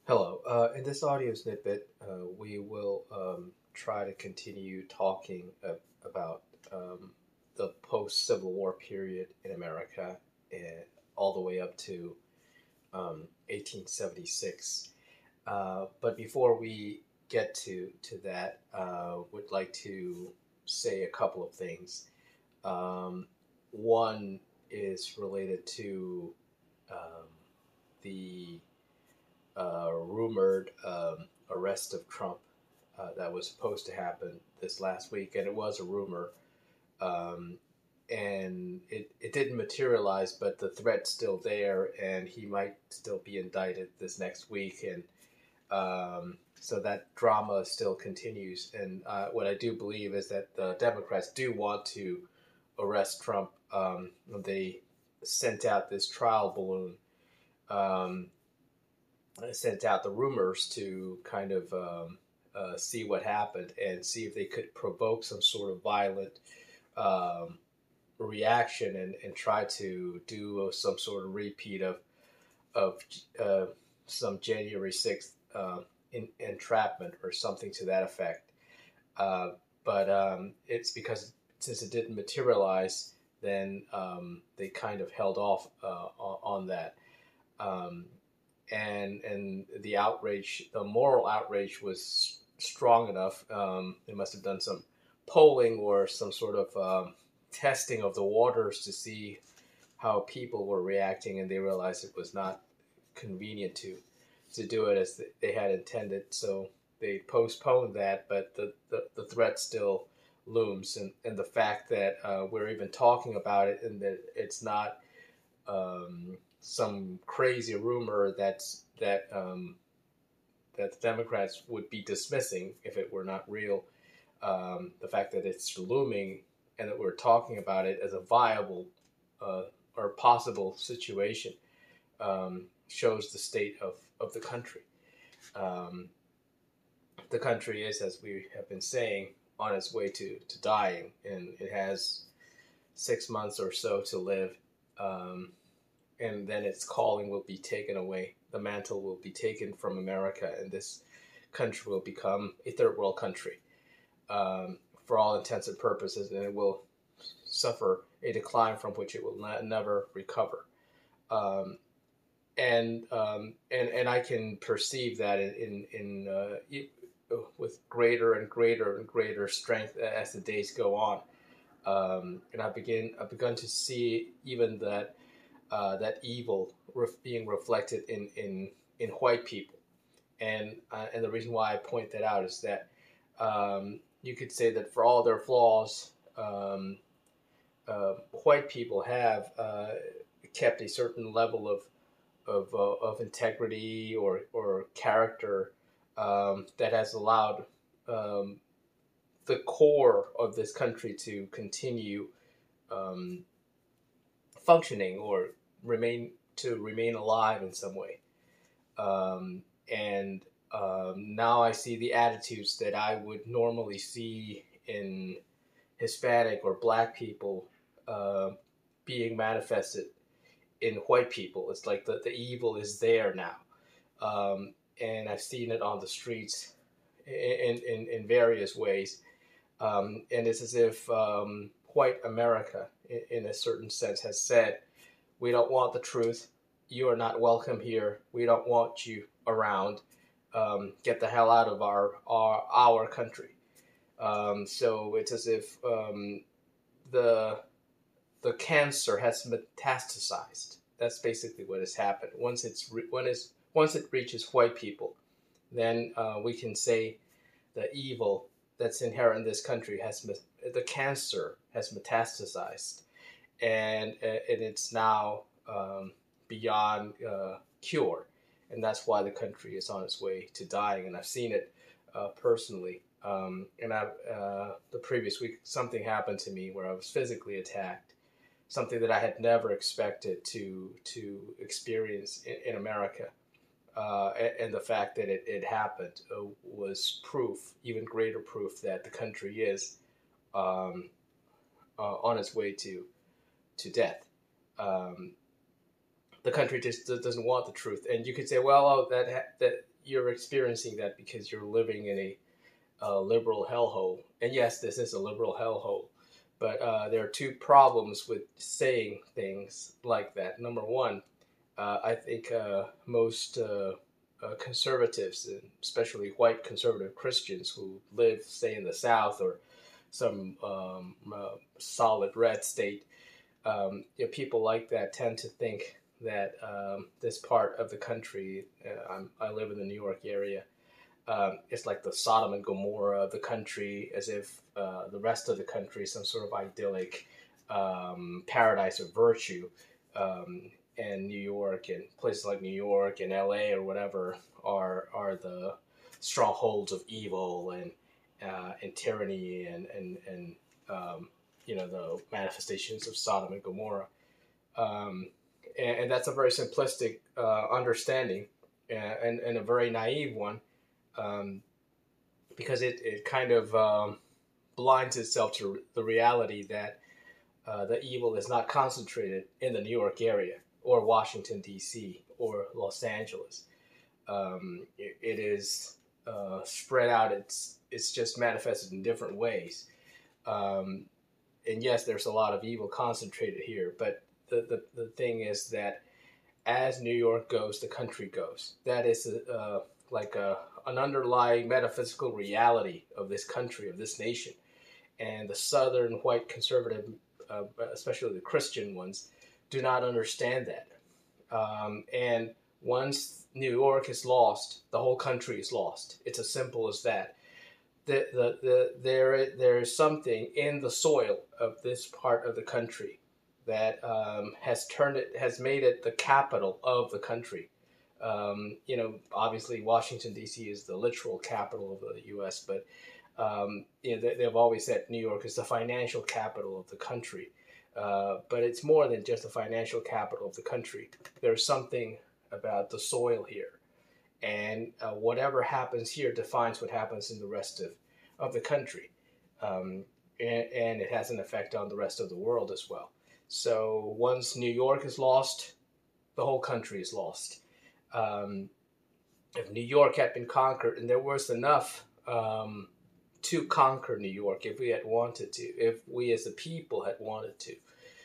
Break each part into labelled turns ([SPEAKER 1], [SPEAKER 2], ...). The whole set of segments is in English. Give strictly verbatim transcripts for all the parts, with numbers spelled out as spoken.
[SPEAKER 1] Hello. Uh, in this audio snippet, uh, we will um, try to continue talking uh, about um, the post Civil War period in America, and all the way up to um, eighteen seventy-six. Uh, but before we get to to that, uh, would like to say a couple of things. Um, One is related to um, the uh, rumored um, arrest of Trump uh, that was supposed to happen this last week, and it was a rumor, um, and it it didn't materialize, but the threat's still there, and he might still be indicted this next week, and um, so that drama still continues. And uh, what I do believe is that the Democrats do want to arrest Trump. Um, they sent out this trial balloon. Um, sent out the rumors to kind of um, uh, see what happened and see if they could provoke some sort of violent um, reaction and, and try to do some sort of repeat of of uh, some January sixth uh, in, entrapment or something to that effect. Uh, but um, it's because since it didn't materialize, then um, they kind of held off uh, on, on that. Um, and and the outrage, the moral outrage, was strong enough. Um, they must have done some polling or some sort of um, testing of the waters to see how people were reacting, and they realized it was not convenient to to do it as they had intended. So they postponed that, but the the, the threat still looms, and, and the fact that uh, we're even talking about it and that it's not um, some crazy rumor that's that um, that the Democrats would be dismissing if it were not real. Um, the fact that it's looming and that we're talking about it as a viable uh, or possible situation um, shows the state of, of the country. Um, the country is, as we have been saying, on its way to, to dying, and it has six months or so to live. Um, and then its calling will be taken away. The mantle will be taken from America, and this country will become a third world country um, for all intents and purposes, and it will suffer a decline from which it will not, never recover. Um, and um, and and I can perceive that in in, in uh, with greater and greater and greater strength as the days go on. Um, and I begin I've begun to see even that uh, that evil ref- being reflected in, in in white people, and uh, and the reason why I point that out is that um, you could say that for all their flaws, um, uh, white people have uh, kept a certain level of of, uh, of integrity or or character um, that has allowed um, the core of this country to continue um, functioning or remain to remain alive in some way. Um, and um, Now I see the attitudes that I would normally see in Hispanic or Black people uh, being manifested in white people. It's like the, the evil is there now. Um, and I've seen it on the streets in, in, in various ways. Um, and it's as if um, white America, in, in a certain sense, has said, we don't want the truth. You are not welcome here. We don't want you around. Um, get the hell out of our our, our country. Um, so it's as if um, the the cancer has metastasized. That's basically what has happened. Once it's re- when it's once it reaches white people, then uh, we can say the evil that's inherent in this country has the cancer has metastasized, and uh, and it's now um, beyond uh, cure, and that's why the country is on its way to dying. And I've seen it uh, personally. Um, and I, uh, the previous week, something happened to me where I was physically attacked, something that I had never expected to to experience in, in America. Uh, and, and the fact that it, it happened uh, was proof, even greater proof, that the country is um, uh, on its way to to death. Um, the country just doesn't want the truth, and you could say, well, oh, that that you're experiencing that because you're living in a, a liberal hellhole. And yes, this is a liberal hellhole. But uh, there are two problems with saying things like that. Number one, uh, I think uh, most uh, uh, conservatives, and especially white conservative Christians who live, say, in the South or some um, uh, solid red state, um, you know, people like that tend to think that um, this part of the country, uh, I'm, I live in the New York area, um, it's like the Sodom and Gomorrah of the country, as if uh, the rest of the country is some sort of idyllic um, paradise of virtue. Um, and New York and places like New York and L A or whatever are are the strongholds of evil and uh, and tyranny and and and um, you know, the manifestations of Sodom and Gomorrah. Um, and, and that's a very simplistic uh, understanding and, and, and a very naive one, um, because it, it kind of um, blinds itself to the reality that uh, the evil is not concentrated in the New York area or Washington, D C or Los Angeles. Um, it, it is uh, spread out. It's, it's just manifested in different ways. Um, and yes, there's a lot of evil concentrated here, but the, the, the thing is that as New York goes, the country goes. That is uh, like a, an underlying metaphysical reality of this country, of this nation. And the Southern white conservative, uh, especially the Christian ones, do not understand that. Um, and once New York is lost, the whole country is lost. It's as simple as that. The, the, the, there, there is something in the soil of this part of the country that um, has turned it, has made it the capital of the country. Um, you know, obviously Washington, D C is the literal capital of the U S, but um, you know, they, they've always said New York is the financial capital of the country. Uh, but it's more than just the financial capital of the country. There's something about the soil here. And uh, whatever happens here defines what happens in the rest of, of the country. Um, and, and it has an effect on the rest of the world as well. So once New York is lost, the whole country is lost. Um, if New York had been conquered, and there was enough um, to conquer New York if we had wanted to, if we as a people had wanted to,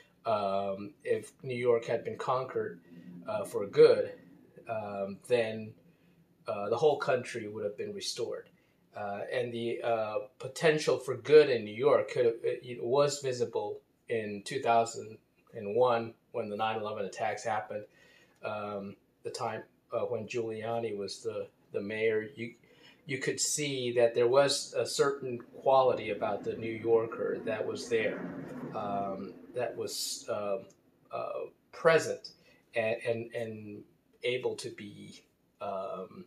[SPEAKER 1] um, if New York had been conquered uh, for good, um, then Uh, the whole country would have been restored. Uh, and the uh, potential for good in New York could have, it was visible in two thousand one when the nine eleven attacks happened. Um, the time uh, when Giuliani was the, the mayor, you, you could see that there was a certain quality about the New Yorker that was there, um, that was uh, uh, present and, and, and able to be Um,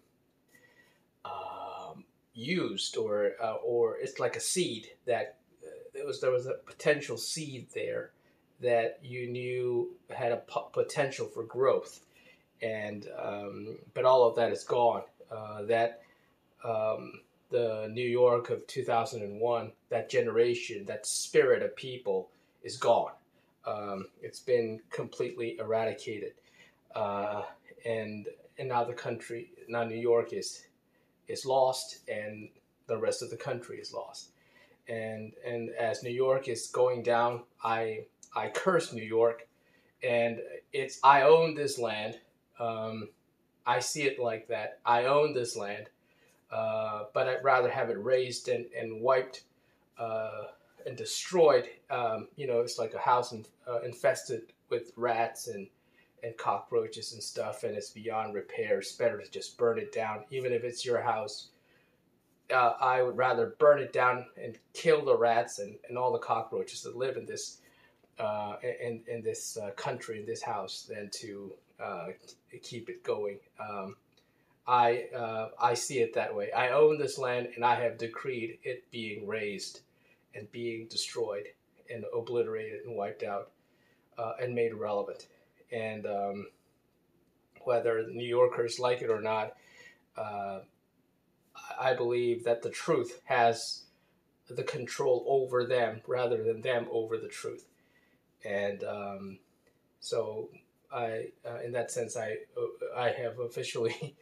[SPEAKER 1] um, used, or uh, or it's like a seed that uh, there was there was a potential seed there that you knew had a p- potential for growth, and um, but all of that is gone. Uh, that um, the New York of two thousand one, that generation, that spirit of people is gone. Um, it's been completely eradicated, uh, and and now the country, now New York is is lost, and the rest of the country is lost. And and as New York is going down, I I curse New York, and it's I own this land. Um, I see it like that. I own this land, uh, but I'd rather have it razed and and wiped uh, and destroyed. Um, you know, it's like a house in, uh, infested with rats and and cockroaches and stuff, and it's beyond repair. It's better to just burn it down, even if it's your house. Uh, I would rather burn it down and kill the rats and, and all the cockroaches that live in this uh, in in this uh, country, in this house, than to uh, keep it going. Um, I uh, I see it that way. I own this land, and I have decreed it being razed and being destroyed and obliterated and wiped out uh, and made irrelevant. And um, whether the New Yorkers like it or not, uh, I believe that the truth has the control over them rather than them over the truth. And um, so I, uh, in that sense, I I have officially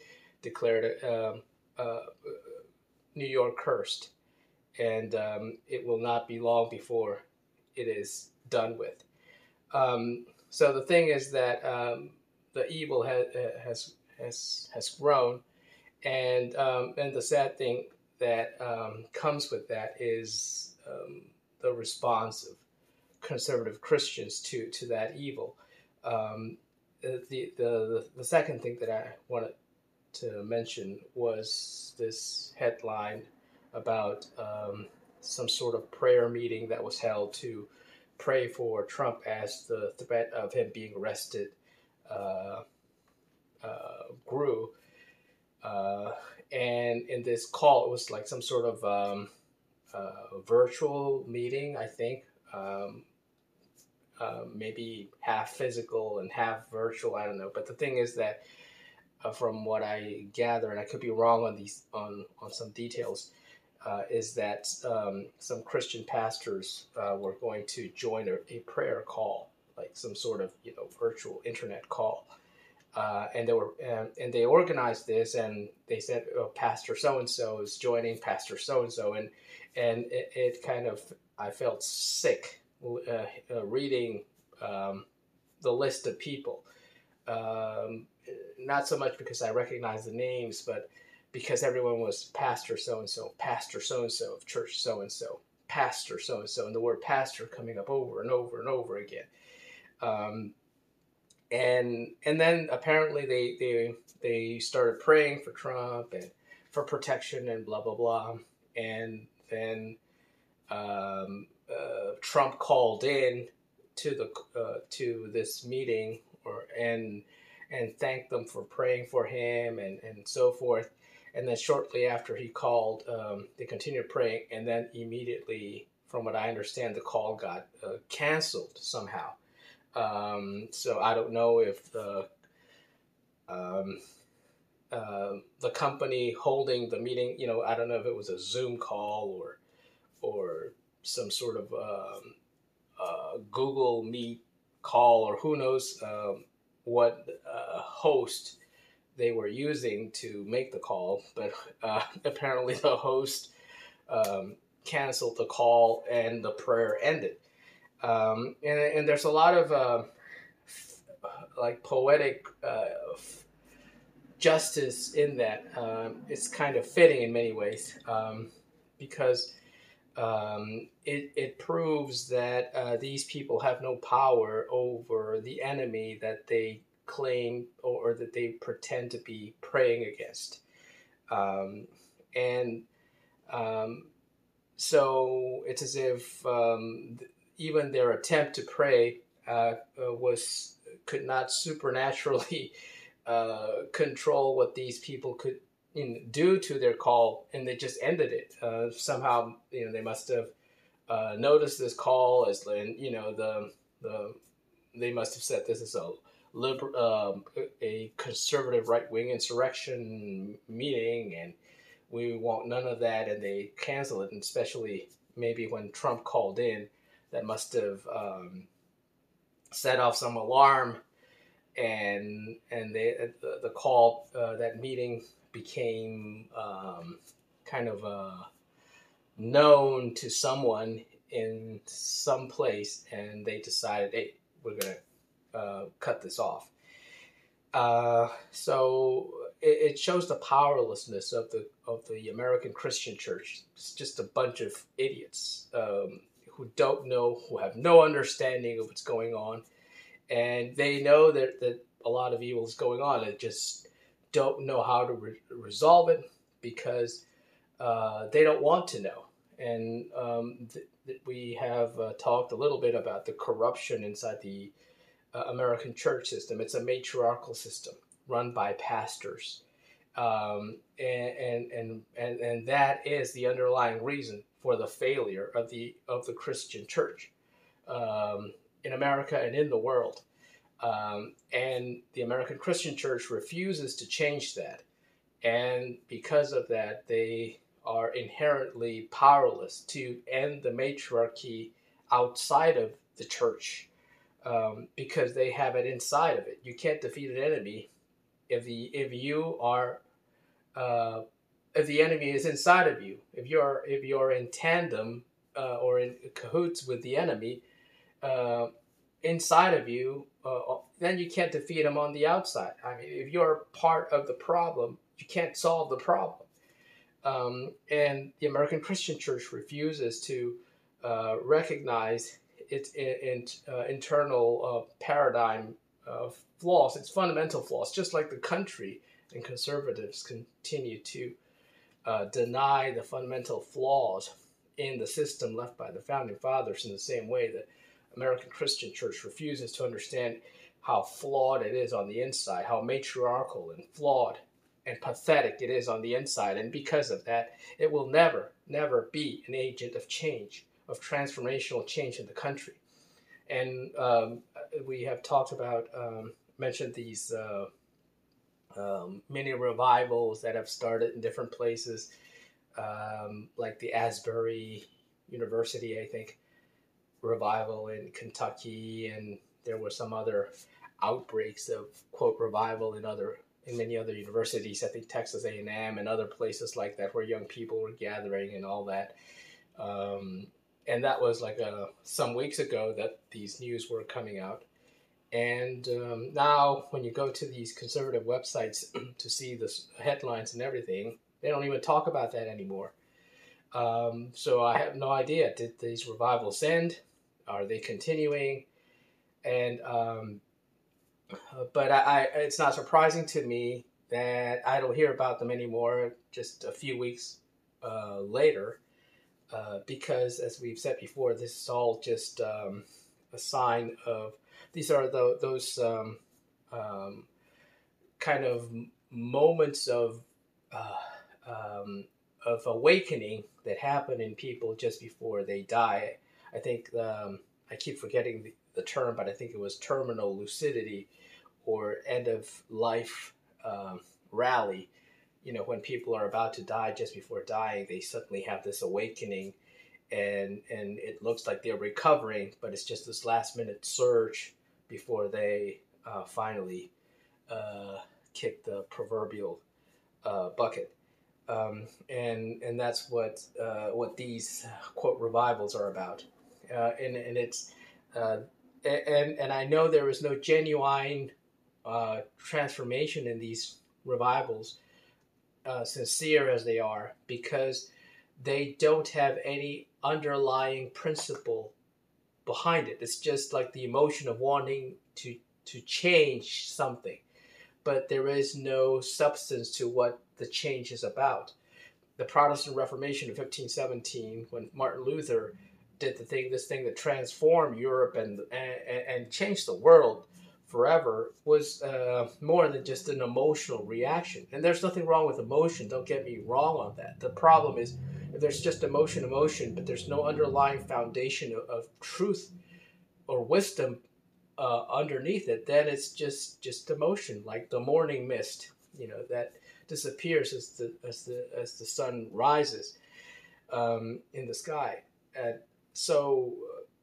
[SPEAKER 1] declared um, uh, New York cursed, and um, it will not be long before it is done with. Um, so the thing is that um, the evil has has has has grown, and um, and the sad thing that um, comes with that is um, the response of conservative Christians to to that evil. Um, the, the the second thing that I wanted to mention was this headline about um, some sort of prayer meeting that was held to pray for Trump as the threat of him being arrested uh, uh, grew. Uh, and in this call, it was like some sort of um, uh, virtual meeting, I think. Um, uh, maybe half physical and half virtual. I don't know. But the thing is that, uh, from what I gather, and I could be wrong on these on on some details, uh, is that um, some Christian pastors uh, were going to join a, a prayer call, like some sort of you know virtual internet call. Uh, and they were um, and they organized this, and they said, oh, Pastor so and so is joining Pastor so and so, and and it, it kind of I felt sick uh, uh, reading um, the list of people. Um, not so much because I recognized the names, but because everyone was Pastor so and so, Pastor so and so of Church so and so, Pastor so and so, and the word pastor coming up over and over and over again. Um, and and then apparently they they they started praying for Trump and for protection and blah blah blah. And then um, uh, Trump called in to the uh, to this meeting or and and thanked them for praying for him and, and so forth. And then shortly after he called, um, they continued praying, and then immediately, from what I understand, the call got uh, canceled somehow. Um, so I don't know if the um, uh, the company holding the meeting, you know, I don't know if it was a Zoom call or or some sort of um, uh, Google Meet call, or who knows um, what uh, host they were using to make the call. But uh, apparently the host um, canceled the call and the prayer ended. Um, and, and there's a lot of uh, like poetic uh, justice in that. Um, it's kind of fitting in many ways um, because um, it, it proves that uh, these people have no power over the enemy that they claim or, or that they pretend to be praying against. Um, and um, so it's as if um, even their attempt to pray uh, uh, was could not supernaturally uh, control what these people could you know, do to their call, and they just ended it. Uh, somehow, you know, they must have uh, noticed this call as, and you know, the the they must have said this is a liber- um, a conservative right wing insurrection meeting, and we want none of that, and they cancel it. And especially maybe when Trump called in, that must have um, set off some alarm, and and they the, the call uh, that meeting became um, kind of uh, known to someone in some place, and they decided, hey, we're gonna uh, cut this off. Uh, so it, it shows the powerlessness of the of the American Christian church. It's just a bunch of idiots um, who don't know, who have no understanding of what's going on, and they know that, that a lot of evil is going on. They just don't know how to re- resolve it because uh, they don't want to know. And um, th- th- we have uh, talked a little bit about the corruption inside the uh, American church system. It's a matriarchal system run by pastors. Um, and, and, and, and, and that is the underlying reason for the failure of the, of the Christian church um, in America and in the world. Um, and the American Christian church refuses to change that. And because of that, they are inherently powerless to end the matriarchy outside of the church um, because they have it inside of it. You can't defeat an enemy if the if you are uh, if the enemy is inside of you, if you're if you're in tandem uh, or in cahoots with the enemy uh, inside of you, uh, then you can't defeat him on the outside. I mean, if you're part of the problem, you can't solve the problem. Um, and the American Christian Church refuses to uh, recognize its in, in, uh, internal uh, paradigm uh, flaws, its fundamental flaws, just like the country and conservatives continue to uh, deny the fundamental flaws in the system left by the founding fathers, in the same way that American Christian Church refuses to understand how flawed it is on the inside, how matriarchal and flawed and pathetic it is on the inside. And because of that, it will never, never be an agent of change, of transformational change in the country. And um, we have talked about, um, mentioned these uh, um, many revivals that have started in different places, um, like the Asbury University, I think, revival in Kentucky, and there were some other outbreaks of, quote, revival in other in many other universities, I think Texas A and M and other places like that, where young people were gathering and all that. Um, and that was like a, some weeks ago that these news were coming out. And um, now when you go to these conservative websites to see the headlines and everything, they don't even talk about that anymore. Um, so I have no idea. Did these revivals end? Are they continuing? And um, but I, I, it's not surprising to me that I don't hear about them anymore just a few weeks uh, later, uh, because, as we've said before, this is all just um, a sign of, these are the, those um, um, kind of moments of uh, um, of awakening that happen in people just before they die. I think um, I keep forgetting the, the term, but I think it was terminal lucidity, or end of life um, rally. You know, when people are about to die, just before dying, they suddenly have this awakening, and and it looks like they're recovering, but it's just this last minute surge before they uh, finally uh, kick the proverbial uh, bucket. Um, and and that's what uh, what these, quote, revivals are about. Uh, and and it's uh, and and I know there is no genuine uh, transformation in these revivals, uh, sincere as they are, because they don't have any underlying principle behind it. It's just like the emotion of wanting to to change something, but there is no substance to what the change is about. The Protestant Reformation of fifteen seventeen, when Martin Luther did the thing, this thing that transformed Europe and and, and changed the world forever, was uh, more than just an emotional reaction. And there's nothing wrong with emotion, don't get me wrong on that. The problem is, if there's just emotion, emotion, but there's no underlying foundation of, of truth or wisdom uh, underneath it, then it's just just emotion, like the morning mist, you know, that disappears as the as the as the sun rises um, in the sky. And so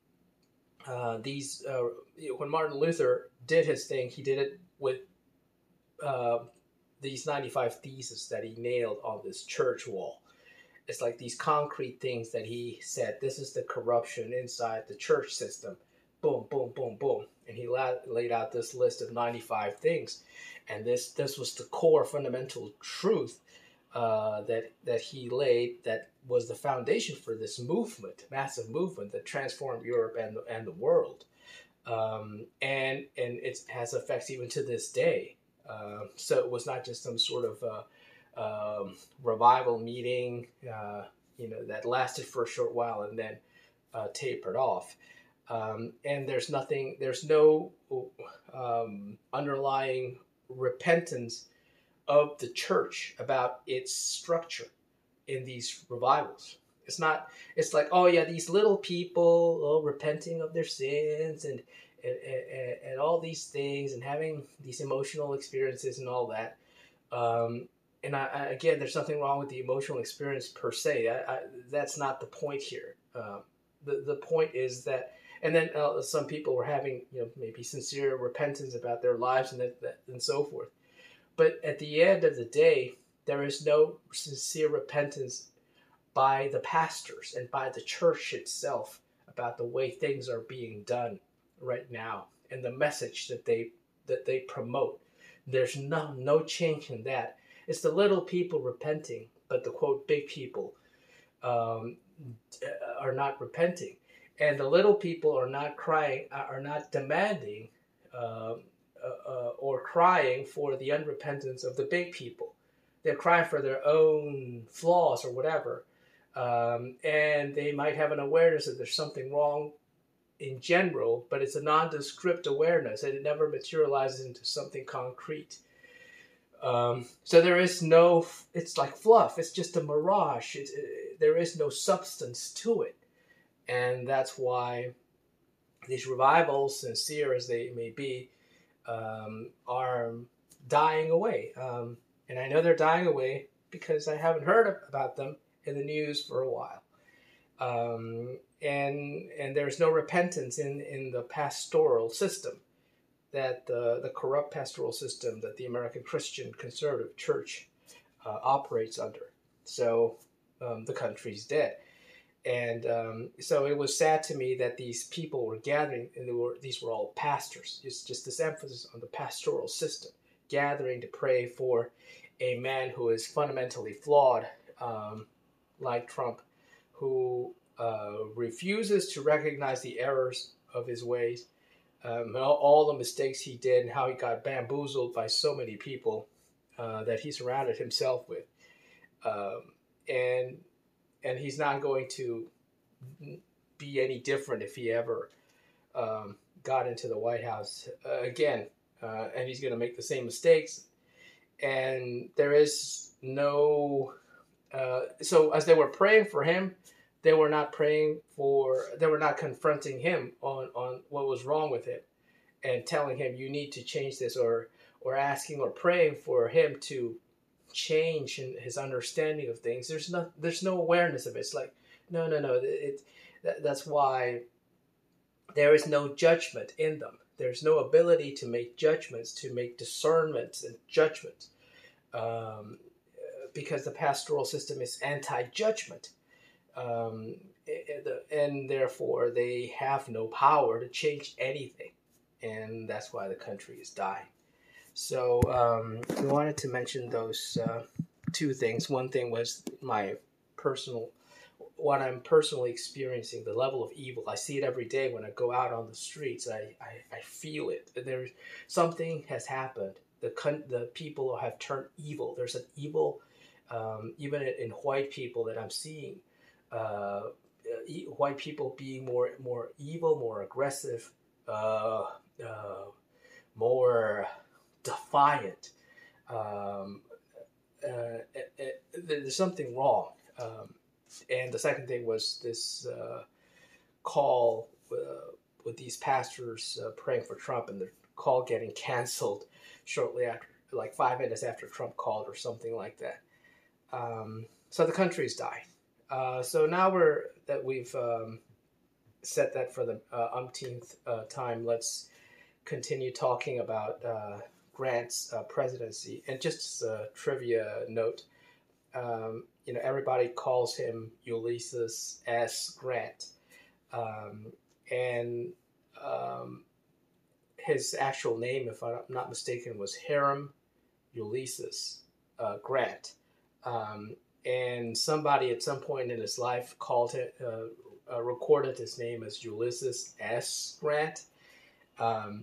[SPEAKER 1] uh, these uh, when Martin Luther did his thing, he did it with uh, these ninety-five theses that he nailed on this church wall. It's like these concrete things that he said, this is the corruption inside the church system. Boom, boom, boom, boom. And he la- laid out this list of ninety-five things. And this this was the core fundamental truth uh, that that he laid, that was the foundation for this movement, massive movement that transformed Europe and, and the world. Um, and and it has effects even to this day. Uh, so it was not just some sort of uh, um, revival meeting, uh, you know, that lasted for a short while and then uh, tapered off. Um, and there's nothing, there's no um, underlying repentance of the church about its structure in these revivals. It's not, it's like, oh yeah, these little people, oh, repenting of their sins and, and, and, and all these things and having these emotional experiences and all that. Um, and I, I, again, there's nothing wrong with the emotional experience per se. I, I, that's not the point here. Um, the, the point is that, and then uh, some people were having, you know, maybe sincere repentance about their lives and that, that and so forth. But at the end of the day, there is no sincere repentance by the pastors and by the church itself about the way things are being done right now and the message that they that they promote. There's no no change in that. It's the little people repenting, but the quote big people um, are not repenting, and the little people are not crying, are not demanding uh, uh, uh, or crying for the unrepentance of the big people. They're crying for their own flaws or whatever, um, and they might have an awareness that there's something wrong in general, but it's a nondescript awareness, and it never materializes into something concrete. Um, so there is no, it's like fluff. It's just a mirage. It's, it, there is no substance to it. And that's why these revivals, sincere as they may be, um, are dying away. Um, and I know they're dying away because I haven't heard about them in the news for a while. Um, and and there's no repentance in, in the pastoral system, that the, the corrupt pastoral system that the American Christian conservative church uh, operates under. So um, the country's dead. And um, so it was sad to me that these people were gathering, and they were, these were all pastors. It's just this emphasis on the pastoral system, gathering to pray for a man who is fundamentally flawed, um, like Trump, who uh, refuses to recognize the errors of his ways, Um, all, all the mistakes he did, and how he got bamboozled by so many people uh, that he surrounded himself with, um, and and he's not going to be any different if he ever um, got into the White House uh, again, uh, and he's going to make the same mistakes. And there is no uh, so as they were praying for him, they were not praying for, they were not confronting him on, on what was wrong with him and telling him you need to change this, or or asking or praying for him to change in his understanding of things. There's no there's no awareness of it. It's like no no no. It that, that's why there is no judgment in them. There's no ability to make judgments, to make discernments and judgments, um, because the pastoral system is anti-judgment. Um, and therefore they have no power to change anything, and that's why the country is dying. So um, we wanted to mention those uh, two things. One thing was my personal, what I'm personally experiencing, the level of evil. I see it every day when I go out on the streets. I, I, I feel it. There's something has happened. The the people have turned evil. There's an evil, um, even in white people that I'm seeing. Uh, white people being more more evil, more aggressive, uh, uh, more defiant. Um, uh, it, it, there's something wrong. Um, and the second thing was this uh, call uh, with these pastors uh, praying for Trump, and the call getting canceled shortly after, like five minutes after Trump called or something like that. Um, so the country's dying. Uh, so now we're that we've um, set that for the uh, umpteenth uh, time, let's continue talking about uh, Grant's uh, presidency. And just a trivia note, um, you know, everybody calls him Ulysses S. Grant, um, and um, his actual name, if I'm not mistaken, was Hiram Ulysses uh, Grant. Um, And somebody at some point in his life called it, uh, uh, recorded his name as Ulysses S. Grant, um,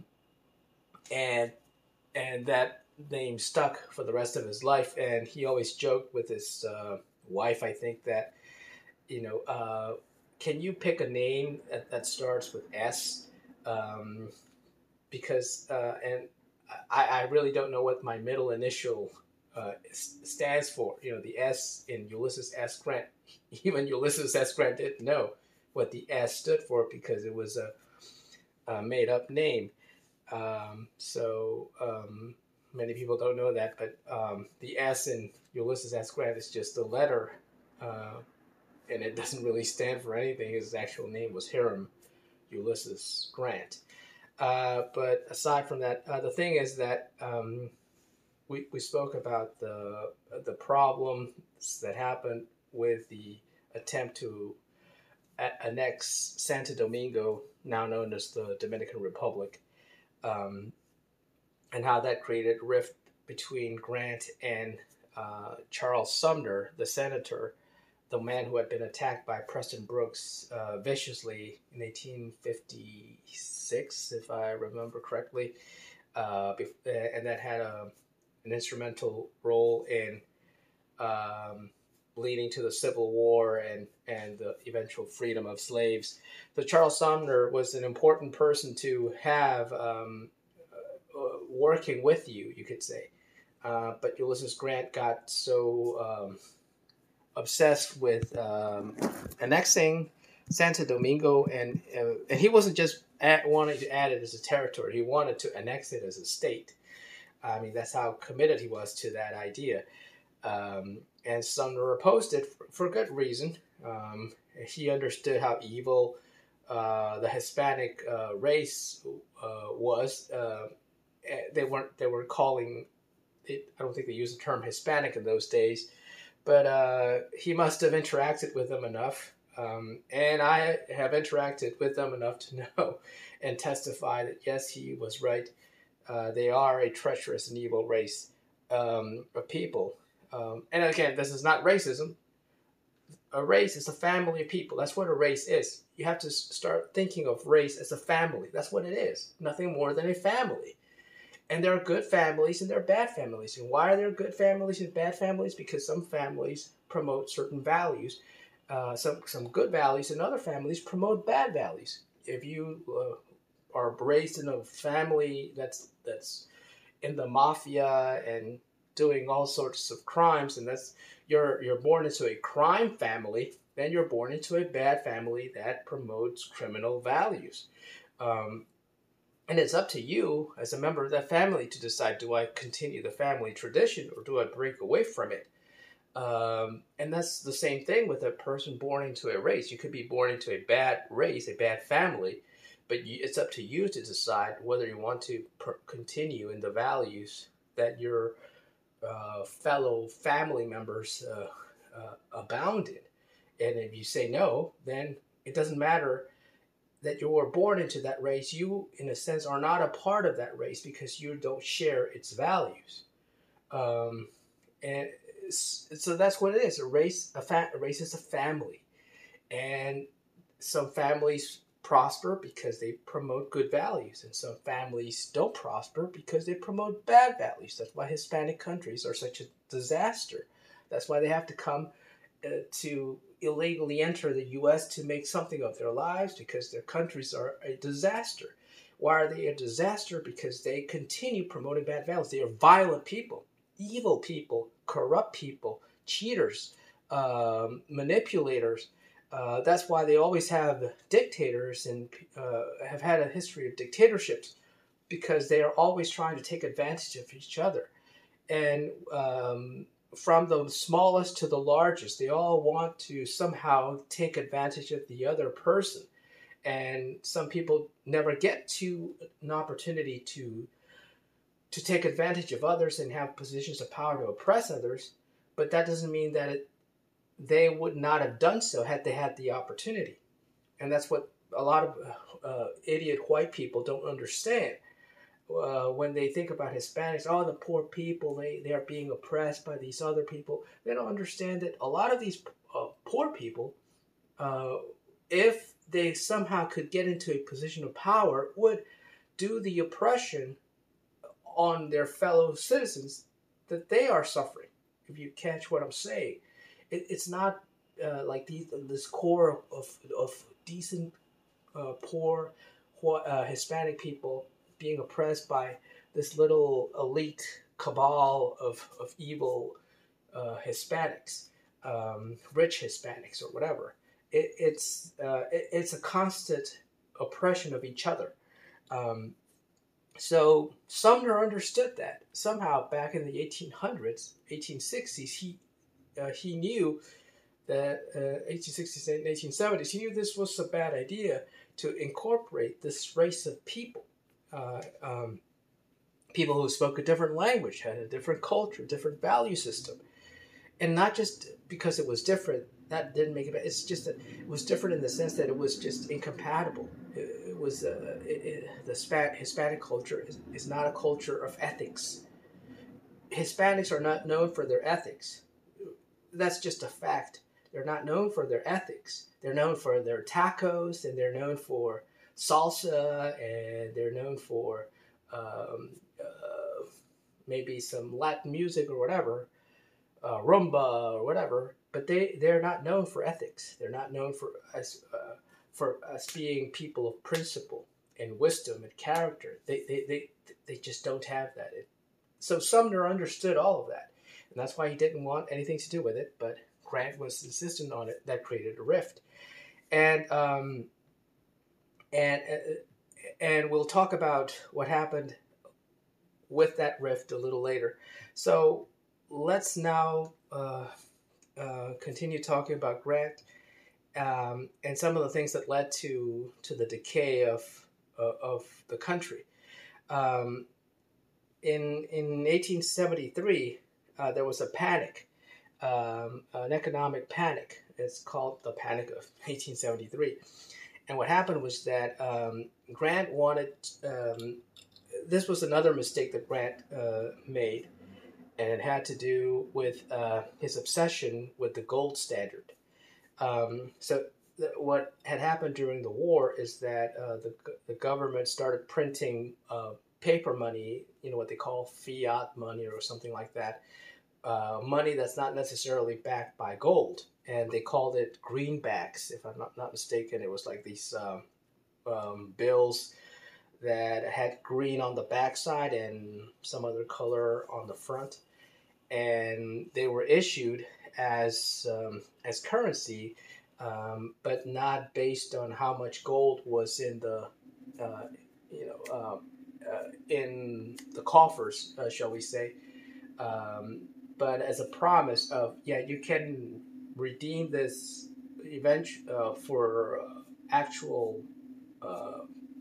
[SPEAKER 1] and and that name stuck for the rest of his life. And he always joked with his uh, wife, I think, that you know, uh, can you pick a name that, that starts with S? Um, because uh, and I, I really don't know what my middle initial Uh, stands for. You know, the S in Ulysses S. Grant. Even Ulysses S. Grant didn't know what the S stood for because it was a, a made-up name. Um, so um, many people don't know that, but um, the S in Ulysses S. Grant is just a letter, uh, and it doesn't really stand for anything. His actual name was Hiram Ulysses Grant. Uh, but aside from that, uh, the thing is that um, we, we spoke about the the problems that happened with the attempt to a- annex Santo Domingo, now known as the Dominican Republic, um, and how that created rift between Grant and uh, Charles Sumner, the senator, the man who had been attacked by Preston Brooks uh, viciously in eighteen fifty-six, if I remember correctly, uh, and that had a, an instrumental role in um, leading to the Civil War and, and the eventual freedom of slaves. So Charles Sumner was an important person to have um, uh, working with you, you could say. Uh, but Ulysses Grant got so um, obsessed with um, annexing Santo Domingo, and uh, and he wasn't just at, wanting to add it as a territory. He wanted to annex it as a state. I mean, that's how committed he was to that idea. Um, and Sumner opposed it for, for good reason. Um, he understood how evil uh, the Hispanic uh, race uh, was. Uh, they weren't they were calling it. I don't think they used the term Hispanic in those days, but uh, he must have interacted with them enough. Um, and I have interacted with them enough to know and testify that yes, he was right. Uh, they are a treacherous and evil race um, of people. Um, and again, this is not racism. A race is a family of people. That's what a race is. You have to start thinking of race as a family. That's what it is. Nothing more than a family. And there are good families and there are bad families. And why are there good families and bad families? Because some families promote certain values. Uh, some some good values, and other families promote bad values. If you uh, are raised in a family that's that's in the mafia and doing all sorts of crimes, and that's you're you're born into a crime family, then you're born into a bad family that promotes criminal values. Um, and it's up to you as a member of that family to decide, do I continue the family tradition or do I break away from it? Um, and that's the same thing with a person born into a race. You could be born into a bad race, a bad family, but you, it's up to you to decide whether you want to per- continue in the values that your uh, fellow family members uh, uh, abound in. And if you say no, then it doesn't matter that you were born into that race. You, in a sense, are not a part of that race because you don't share its values. Um, and so that's what it is. A race, a, fa- a race is a family, and some families prosper because they promote good values, and some families don't prosper because they promote bad values. That's why Hispanic countries are such a disaster. That's why they have to come uh, to illegally enter the U S to make something of their lives, because their countries are a disaster. Why are they a disaster? Because they continue promoting bad values. They are violent people, evil people, corrupt people, cheaters, um, manipulators. Uh, that's why they always have dictators and uh, have had a history of dictatorships, because they are always trying to take advantage of each other. And um, from the smallest to the largest, they all want to somehow take advantage of the other person. And some people never get to an opportunity to to take advantage of others and have positions of power to oppress others, but that doesn't mean that it, they would not have done so had they had the opportunity. And that's what a lot of uh, idiot white people don't understand. Uh, when they think about Hispanics, oh, the poor people, they, they are being oppressed by these other people. They don't understand that a lot of these uh, poor people, uh, if they somehow could get into a position of power, would do the oppression on their fellow citizens that they are suffering. If you catch what I'm saying, it, it's not uh, like these, this core of, of decent, uh, poor uh, Hispanic people being oppressed by this little elite cabal of, of evil uh, Hispanics, um, rich Hispanics or whatever. It, it's uh, it, it's a constant oppression of each other. Um, so Sumner understood that somehow back in the eighteen hundreds, eighteen sixties. He uh, he knew that uh, eighteen sixties and eighteen seventies. He knew this was a bad idea to incorporate this race of people. Uh, um, people who spoke a different language, had a different culture, different value system. And not just because it was different, that didn't make it bad. It's just that it was different in the sense that it was just incompatible. It, it was uh, it, it, the Span- Hispanic culture is, is not a culture of ethics. Hispanics are not known for their ethics. That's just a fact. They're not known for their ethics. They're known for their tacos, and they're known for salsa, and they're known for um, uh, maybe some Latin music or whatever, uh, rumba or whatever. But they they're not known for ethics. They're not known for us uh, for us being people of principle and wisdom and character. They they they, they just don't have that. It, so Sumner understood all of that, and that's why he didn't want anything to do with it. But Grant was insistent on it. That created a rift, and um, and uh, and we'll talk about what happened with that rift a little later. So let's now uh, uh, continue talking about Grant um, and some of the things that led to to the decay of uh, of the country. Um, in in eighteen seventy-three, uh, there was a panic, um, an economic panic. It's called the Panic of eighteen seventy-three. And what happened was that um, Grant wanted. Um, this was another mistake that Grant uh, made, and it had to do with uh, his obsession with the gold standard. Um, so th- what had happened during the war is that uh, the the government started printing uh, paper money, you know what they call fiat money or something like that, uh, money that's not necessarily backed by gold, and they called it greenbacks, if I'm not, not mistaken. It was like these um, um, bills that had green on the backside and some other color on the front, and they were issued as um, as currency, um, but not based on how much gold was in the uh, you know um, uh, in the coffers, uh, shall we say, um, but as a promise of, yeah, you can redeem this event uh, for uh, actual uh,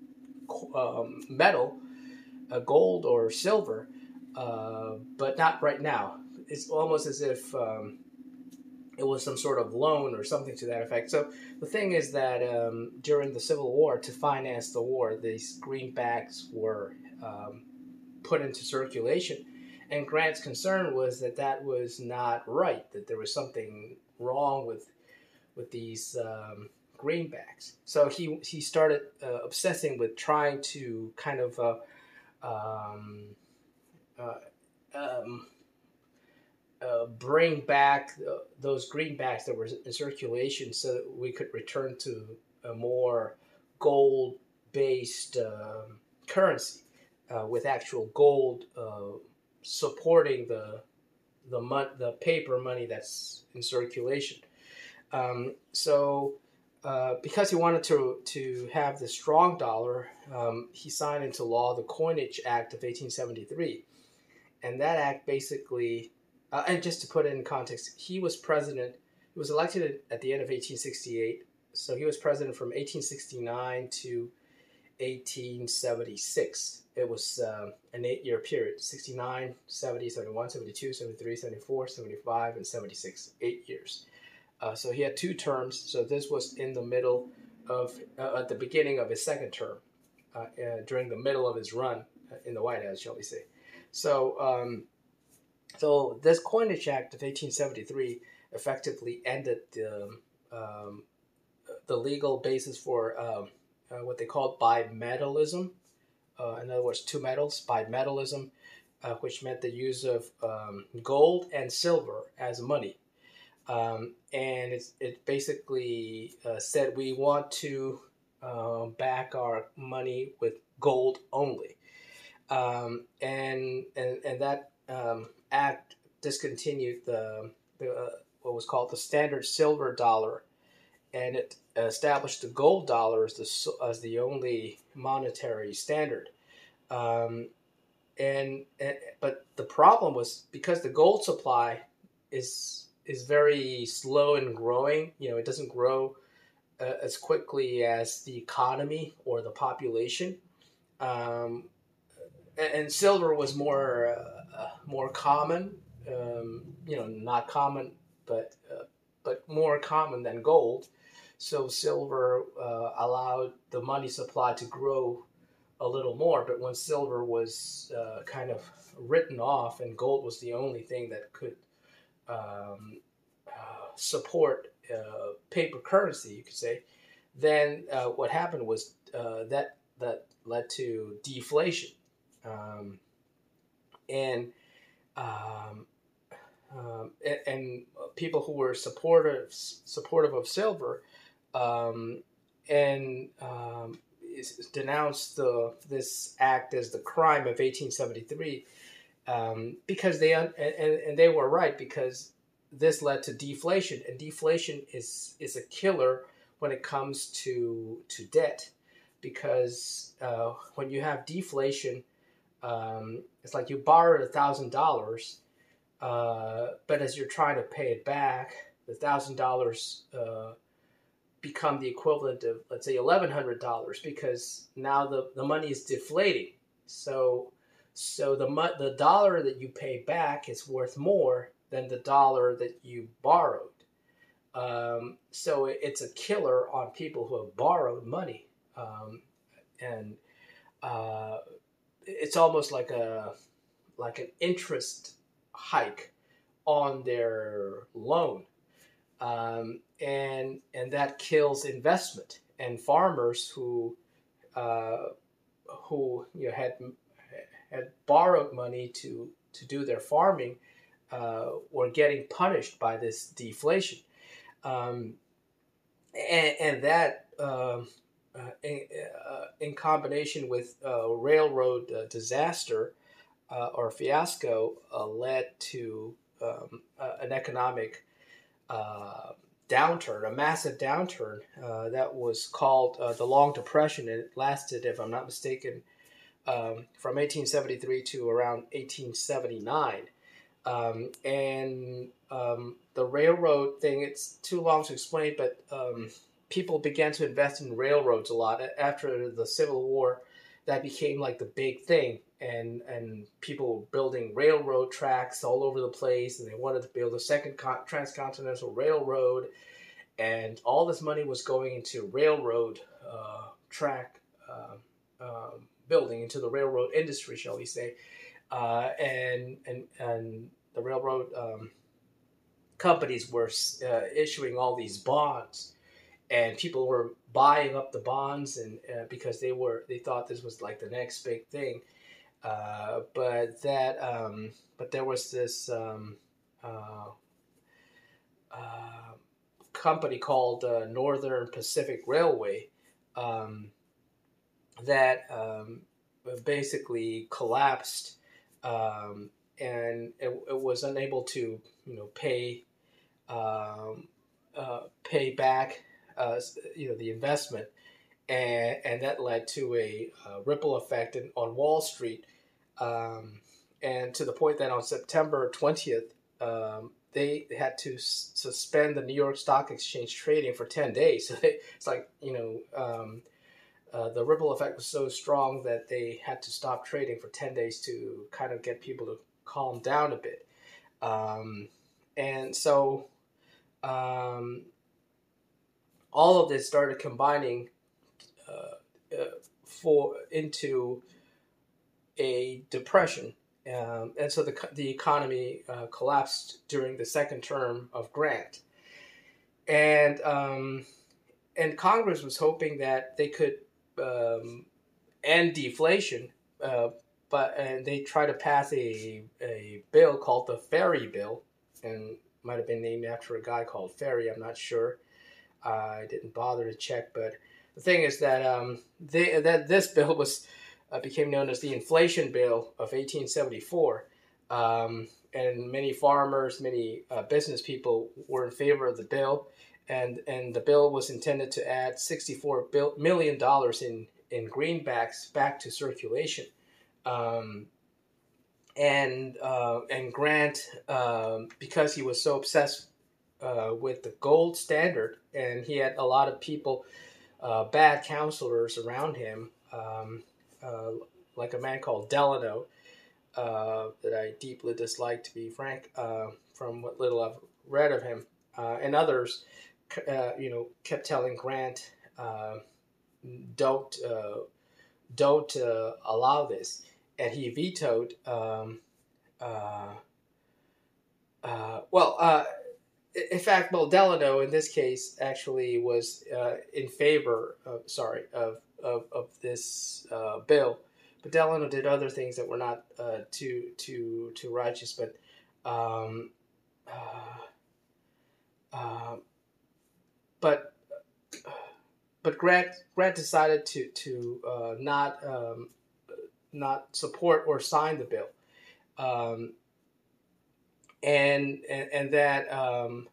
[SPEAKER 1] um, metal, uh, gold or silver, uh, but not right now. It's almost as if um, it was some sort of loan or something to that effect. So the thing is that um, during the Civil War, to finance the war, these greenbacks were um, put into circulation. And Grant's concern was that that was not right, that there was something wrong with with these um, greenbacks. So he he started uh, obsessing with trying to kind of uh, um, uh, um, uh, bring back uh, those greenbacks that were in circulation so that we could return to a more gold-based uh, currency uh, with actual gold uh, supporting the the mon- the paper money that's in circulation. Um, so, uh, because he wanted to to have the strong dollar, um, he signed into law the Coinage Act of eighteen seventy-three, and that act basically, uh, and just to put it in context, he was president. He was elected at the end of eighteen sixty-eight, so he was president from eighteen sixty-nine to eighteen seventy-six. It was uh, an eight-year period: sixty-nine, seventy, seventy-one, seventy-two, seventy-three, seventy-four, seventy-five, and seventy-six. Eight years. Uh, so he had two terms. So this was in the middle of, uh, at the beginning of his second term, uh, uh, during the middle of his run in the White House, shall we say. So, um, so this Coinage Act of eighteen seventy-three effectively ended the, um, the legal basis for um, uh, what they called bimetallism. Uh, in other words, two metals, bimetallism, uh, which meant the use of um, gold and silver as money. Um, and it's, it basically uh, said we want to uh, back our money with gold only. Um, and, and and that um, act discontinued the, the uh, what was called the standard silver dollar, and it established the gold dollar as the, as the only monetary standard. Um, and, and but the problem was because the gold supply is is very slow in growing. You know, it doesn't grow uh, as quickly as the economy or the population. Um, and silver was more uh, more common. Um, you know, not common, but uh, but more common than gold. So silver uh, allowed the money supply to grow a little more. But when silver was uh, kind of written off, and gold was the only thing that could um, uh, support uh, paper currency, you could say, then uh, what happened was uh, that that led to deflation, um, and, um, um, and and people who were supportive supportive of silver, um, and um, denounced the this act as the crime of eighteen seventy-three, um, because they and, and they were right, because this led to deflation, and deflation is is a killer when it comes to to debt, because uh, when you have deflation, um, it's like you borrowed a thousand dollars, uh, but as you're trying to pay it back, the thousand dollars uh, become the equivalent of, let's say, eleven hundred dollars, because now the, the money is deflating. So so the the dollar that you pay back is worth more than the dollar that you borrowed. Um, so it, it's a killer on people who have borrowed money, um, and uh, it's almost like a like an interest hike on their loan, um, and and that kills investment. And farmers who uh, who you know, had had borrowed money to to do their farming uh, were getting punished by this deflation, um, and, and that. Um, uh, in, uh, in combination with uh, railroad uh, disaster uh, or fiasco, uh, led to um, uh, an economic uh, downturn, a massive downturn uh, that was called uh, the Long Depression. And it lasted, if I'm not mistaken, um, from eighteen seventy-three to around eighteen seventy-nine. Um, and um, the railroad thing, it's too long to explain, but um, people began to invest in railroads a lot. After the Civil War, that became like the big thing. And, and people were building railroad tracks all over the place, and they wanted to build a second con- transcontinental railroad. And all this money was going into railroad uh, track uh, um, building, into the railroad industry, shall we say. Uh, and, and, and the railroad um, companies were uh, issuing all these bonds, and people were buying up the bonds, and uh, because they were they thought this was like the next big thing. Uh, but that um, but there was this um, uh, uh, company called uh, Northern Pacific Railway um, that um, basically collapsed, um, and it, it was unable to you know pay um, uh, pay back uh, you know the investment, and and that led to a uh, ripple effect in, on Wall Street, um, and to the point that on September twentieth, um, they had to s- suspend the New York Stock Exchange trading for ten days. So they, it's like you know. Um, uh, the ripple effect was so strong that they had to stop trading for ten days to kind of get people to calm down a bit. Um, and so um, all of this started combining uh, uh, for into a depression. Um, and so the, the economy uh, collapsed during the second term of Grant. And, um, and Congress was hoping that they could um, end deflation, uh, but and they tried to pass a a bill called the Ferry Bill, and might have been named after a guy called Ferry. I'm not sure. I didn't bother to check, but the thing is that um, they, that this bill was uh, became known as the Inflation Bill of eighteen seventy-four, um, and many farmers, many uh, business people were in favor of the bill, and and the bill was intended to add sixty-four million dollars in in greenbacks back to circulation. Um, and uh, and Grant, um, because he was so obsessed uh, with the gold standard, and he had a lot of people, uh, bad counselors around him, um, uh, like a man called Delano, uh, that I deeply dislike, to be frank, uh, from what little I've read of him, uh, and others, uh, you know, kept telling Grant, uh, don't uh, don't uh, allow this, and he vetoed. Um, uh, uh, well, uh, in fact, well, Delano in this case actually was uh, in favor of sorry of of, of this uh, bill, but Delano did other things that were not uh, too too too righteous. But um, uh, uh, but but Grant Grant decided to to uh, not um, not support or sign the bill, um, and, and and that. Um,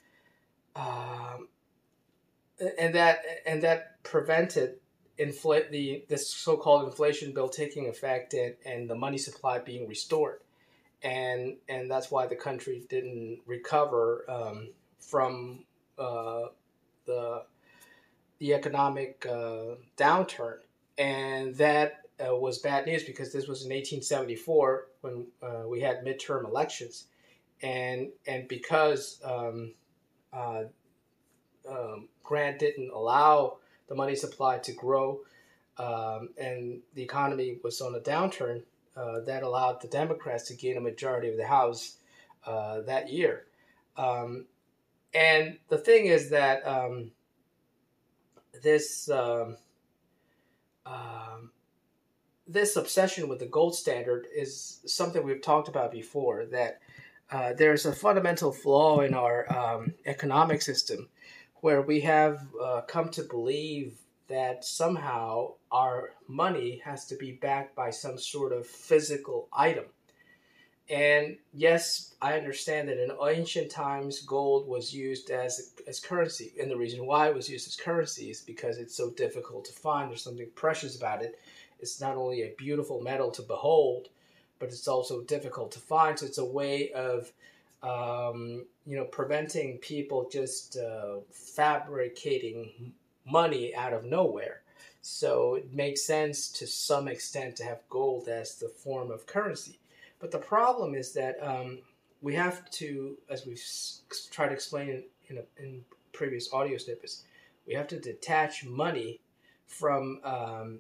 [SPEAKER 1] um, and that and that prevented infl- the this so-called inflation bill taking effect, and, and the money supply being restored, and and that's why the country didn't recover um, from uh, the the economic uh, downturn, and that uh, was bad news because this was in eighteen seventy-four when uh, we had midterm elections, and and because um, uh, um, Grant didn't allow the money supply to grow, um, and the economy was on a downturn, uh, that allowed the Democrats to gain a majority of the House uh, that year. Um, and the thing is that um, this um, um, this obsession with the gold standard is something we've talked about before. That uh, there's a fundamental flaw in our um, economic system, where we have uh, come to believe that somehow our money has to be backed by some sort of physical item. And yes, I understand that in ancient times, gold was used as as currency, and the reason why it was used as currency is because it's so difficult to find. There's something precious about it. It's not only a beautiful metal to behold, but it's also difficult to find. So it's a way of um, you know, preventing people just uh, fabricating money out of nowhere. So it makes sense to some extent to have gold as the form of currency. But the problem is that um, we have to, as we've tried to explain in, in, a, in previous audio snippets, we have to detach money from um,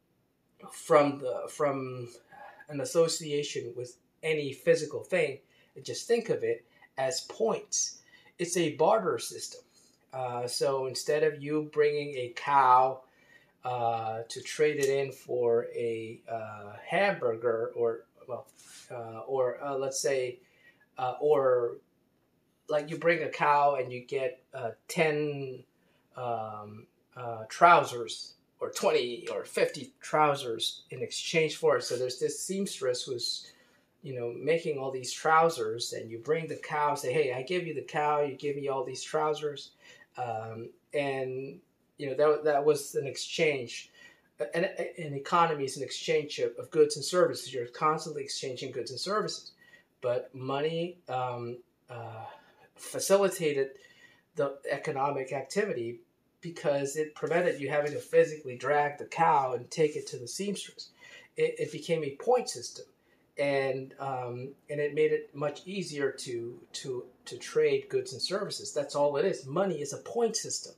[SPEAKER 1] from the from an association with any physical thing, and just think of it as points. It's a barter system. Uh, so instead of you bringing a cow uh, to trade it in for a uh, hamburger, or well, uh, or uh, let's say, uh, or like you bring a cow and you get uh, ten um, uh, trousers, or twenty or fifty trousers in exchange for it. So there's this seamstress who's, you know, making all these trousers, and you bring the cow, say, hey, I give you the cow, you give me all these trousers. Um, and, you know, that, that was an exchange. An, an economy is an exchange of, of goods and services. You're constantly exchanging goods and services. But money um, uh, facilitated the economic activity because it prevented you having to physically drag the cow and take it to the seamstress. It, it became a point system, and um, and it made it much easier to to to trade goods and services. That's all it is. Money is a point system,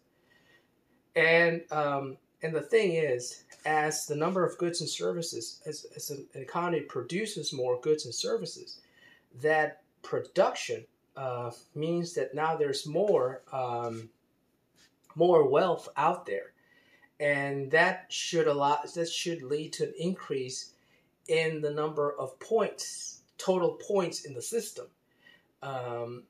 [SPEAKER 1] and um, and the thing is, as the number of goods and services, as, as an economy produces more goods and services, that production uh, means that now there's more um, more wealth out there, and that should allow that should lead to an increase in the number of points, total points in the system, um,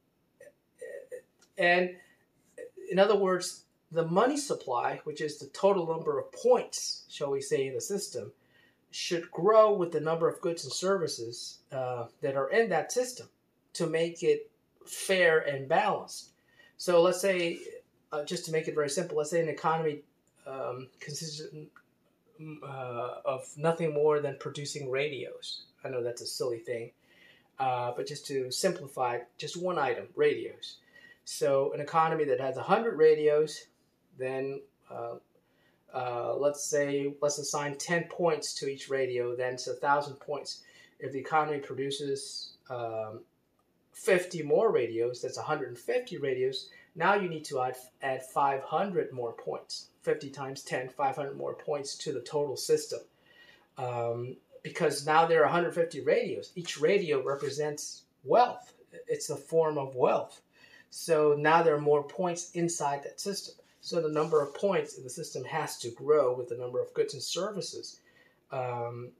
[SPEAKER 1] and in other words, the money supply, which is the total number of points, shall we say, in the system, should grow with the number of goods and services uh, that are in that system to make it fair and balanced. So let's say, uh, just to make it very simple, let's say an economy um, consists uh, of nothing more than producing radios. I know that's a silly thing, uh, but just to simplify, just one item, radios. So an economy that has one hundred radios, then uh, Uh, let's say let's assign ten points to each radio, then it's a thousand points. If the economy produces um, fifty more radios, that's one hundred fifty radios. Now you need to add, add five hundred more points. fifty times ten, five hundred more points to the total system. Um, because now there are one hundred fifty radios. Each radio represents wealth. It's a form of wealth. So now there are more points inside that system. So the number of points in the system has to grow with the number of goods and services um,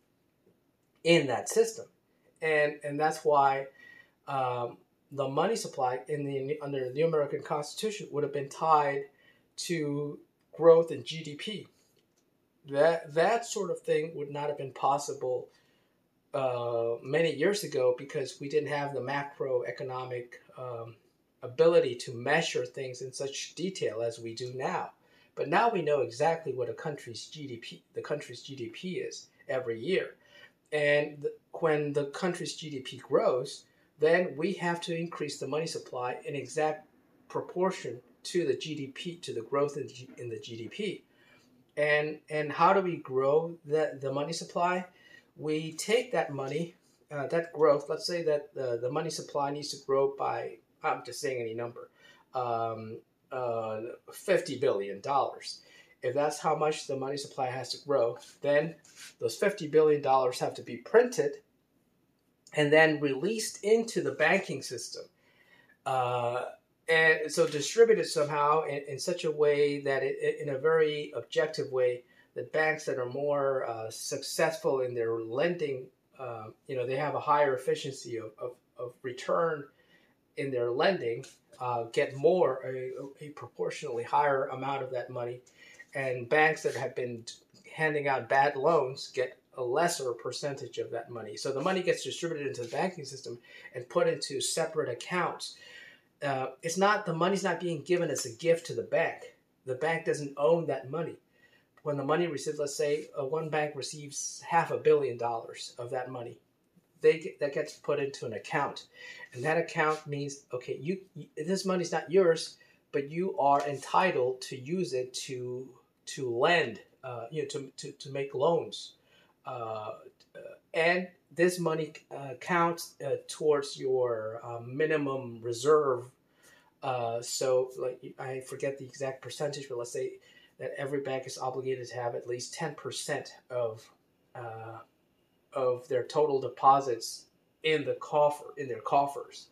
[SPEAKER 1] in that system. And, and that's why um, the money supply in the under the American Constitution would have been tied to growth in G D P. That that sort of thing would not have been possible uh, many years ago because we didn't have the macroeconomic um, ability to measure things in such detail as we do now. But now we know exactly what a country's G D P, the country's G D P is every year. And the, when the country's G D P grows, then we have to increase the money supply in exact proportion to the G D P, to the growth in, G, in the G D P. And and how do we grow the, the money supply? We take that money, uh, that growth, let's say that the, the money supply needs to grow by, I'm just saying any number, um, uh, fifty billion dollars. If that's how much the money supply has to grow, then those fifty billion dollars have to be printed and then released into the banking system. Uh, and so distributed somehow in, in such a way that it, in a very objective way, that banks that are more uh, successful in their lending, uh, you know, they have a higher efficiency of, of, of return in their lending, uh, get more, a, a proportionally higher amount of that money. And banks that have been handing out bad loans get a lesser percentage of that money. So the money gets distributed into the banking system and put into separate accounts. Uh, it's not, the money's not being given as a gift to the bank. The bank doesn't own that money. When the money receives, let's say uh, one bank receives half a billion dollars of that money, they get, that gets put into an account. And that account means, okay, you, you this money's not yours, but you are entitled to use it to to lend, uh, you know, to, to, to make loans. Uh, and this money uh, counts uh, towards your uh, minimum reserve. Uh, so like I forget the exact percentage, but let's say that every bank is obligated to have at least ten percent of uh, of their total deposits in the coffer, in their coffers.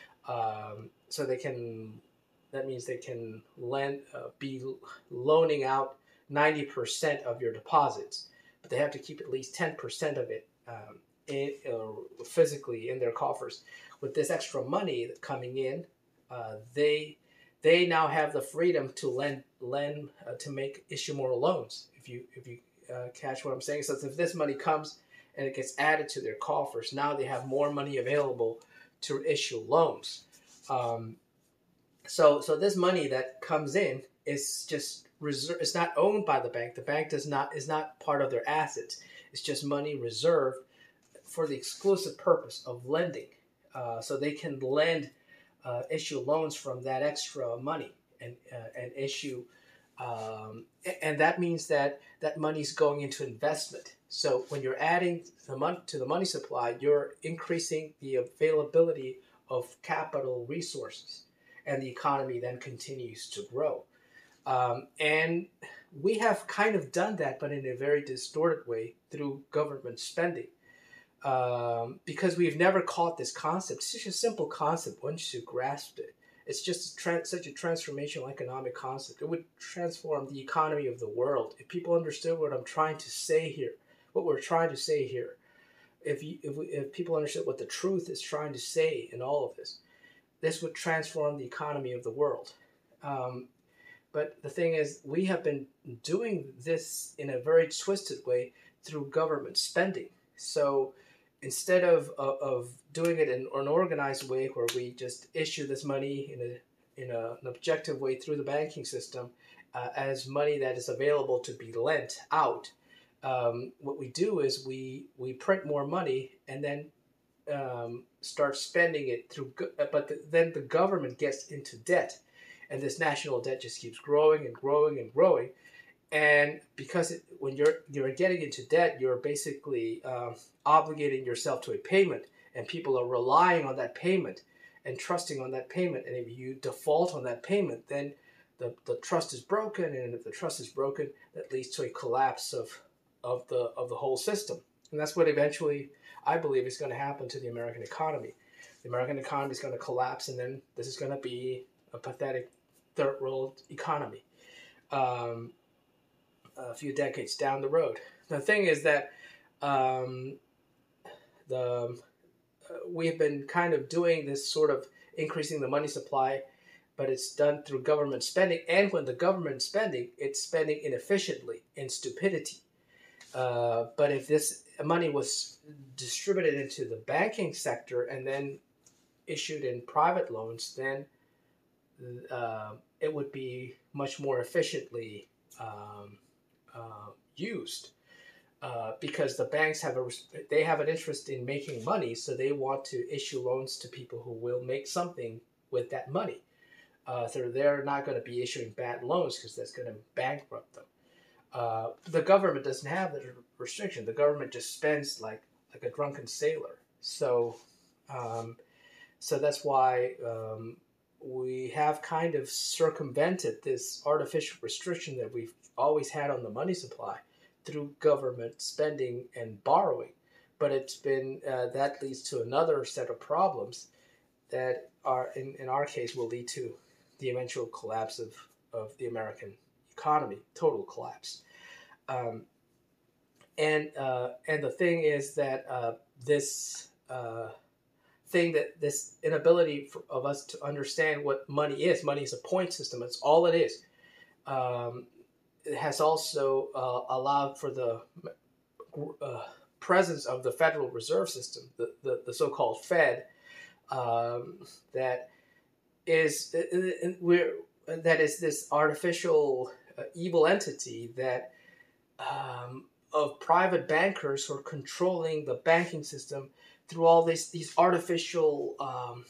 [SPEAKER 1] Um, so they can, that means they can lend, uh, be loaning out ninety percent of your deposits, but they have to keep at least ten percent of it um, in, uh, physically in their coffers. With this extra money coming in, uh, they they now have the freedom to lend lend uh, to make issue more loans. If you if you uh, catch what I'm saying, so if this money comes and it gets added to their coffers, now they have more money available to issue loans. Um, so so this money that comes in is just reserve. It's not owned by the bank. The bank does not is not part of their assets. It's just money reserved for the exclusive purpose of lending. Uh, so they can lend, uh, issue loans from that extra money and uh, and issue, um, and that means that that money is going into investment. So when you're adding the money to the money supply, you're increasing the availability of capital resources, and the economy then continues to grow. Um, and we have kind of done that, but in a very distorted way through government spending. Um, because we've never caught this concept. It's such a simple concept once you grasp it. It's just a tra- such a transformational economic concept. It would transform the economy of the world. If people understood what I'm trying to say here, what we're trying to say here, if, you, if, we, if people understood what the truth is trying to say in all of this, this would transform the economy of the world. Um, but the thing is, we have been doing this in a very twisted way through government spending. So instead of, of of doing it in an organized way where we just issue this money in a in a, an objective way through the banking system uh, as money that is available to be lent out, um, what we do is we we print more money and then um, start spending it through. But the, then the government gets into debt, and this national debt just keeps growing and growing and growing. And because it, when you're you're getting into debt, you're basically um, obligating yourself to a payment, and people are relying on that payment and trusting on that payment. And if you default on that payment, then the, the trust is broken, and if the trust is broken, that leads to a collapse of of the of the whole system. And that's what eventually I believe is going to happen to the American economy. The American economy is going to collapse, and then this is going to be a pathetic third world economy. Um, a few decades down the road. The thing is that um, the uh, we've been kind of doing this sort of increasing the money supply, but it's done through government spending. And when the government spending, it's spending inefficiently in stupidity. Uh, but if this money was distributed into the banking sector and then issued in private loans, then uh, it would be much more efficiently um, uh, used. Uh, because the banks have a they have an interest in making money, so they want to issue loans to people who will make something with that money. Uh, so they're not going to be issuing bad loans because that's going to bankrupt them. Uh, the government doesn't have the restriction. The government just spends like like a drunken sailor. So, um, so that's why um, we have kind of circumvented this artificial restriction that we've always had on the money supply through government spending and borrowing. But it's been uh, that leads to another set of problems that are in, in our case will lead to the eventual collapse of, of the American economy, total collapse. Um, and uh, and the thing is that uh, this uh, thing that this inability for, of us to understand what money is. Money is a point system. That's all it is. Um, it has also uh, allowed for the uh, presence of the Federal Reserve System, the, the, the so-called Fed, um, that is we're that is this artificial uh, evil entity that um, of private bankers who are controlling the banking system through all these these artificial um,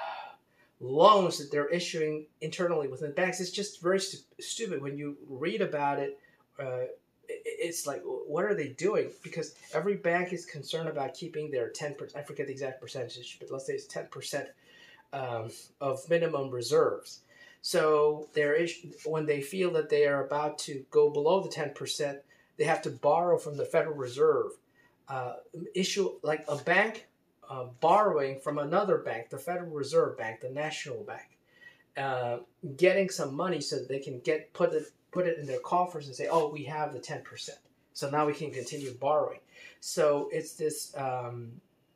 [SPEAKER 1] loans that they're issuing internally within banks. It's just very stu- stupid when you read about it. Uh, it's like, what are they doing? Because every bank is concerned about keeping their ten percent, I forget the exact percentage, but let's say it's ten percent um, of minimum reserves. So they're is- when they feel that they are about to go below the ten percent, they have to borrow from the Federal Reserve. Uh, issue like a bank uh, borrowing from another bank, the Federal Reserve Bank, the national bank, uh, getting some money so that they can get put it put it in their coffers and say, "Oh, we have the ten percent, so now we can continue borrowing." So it's this um,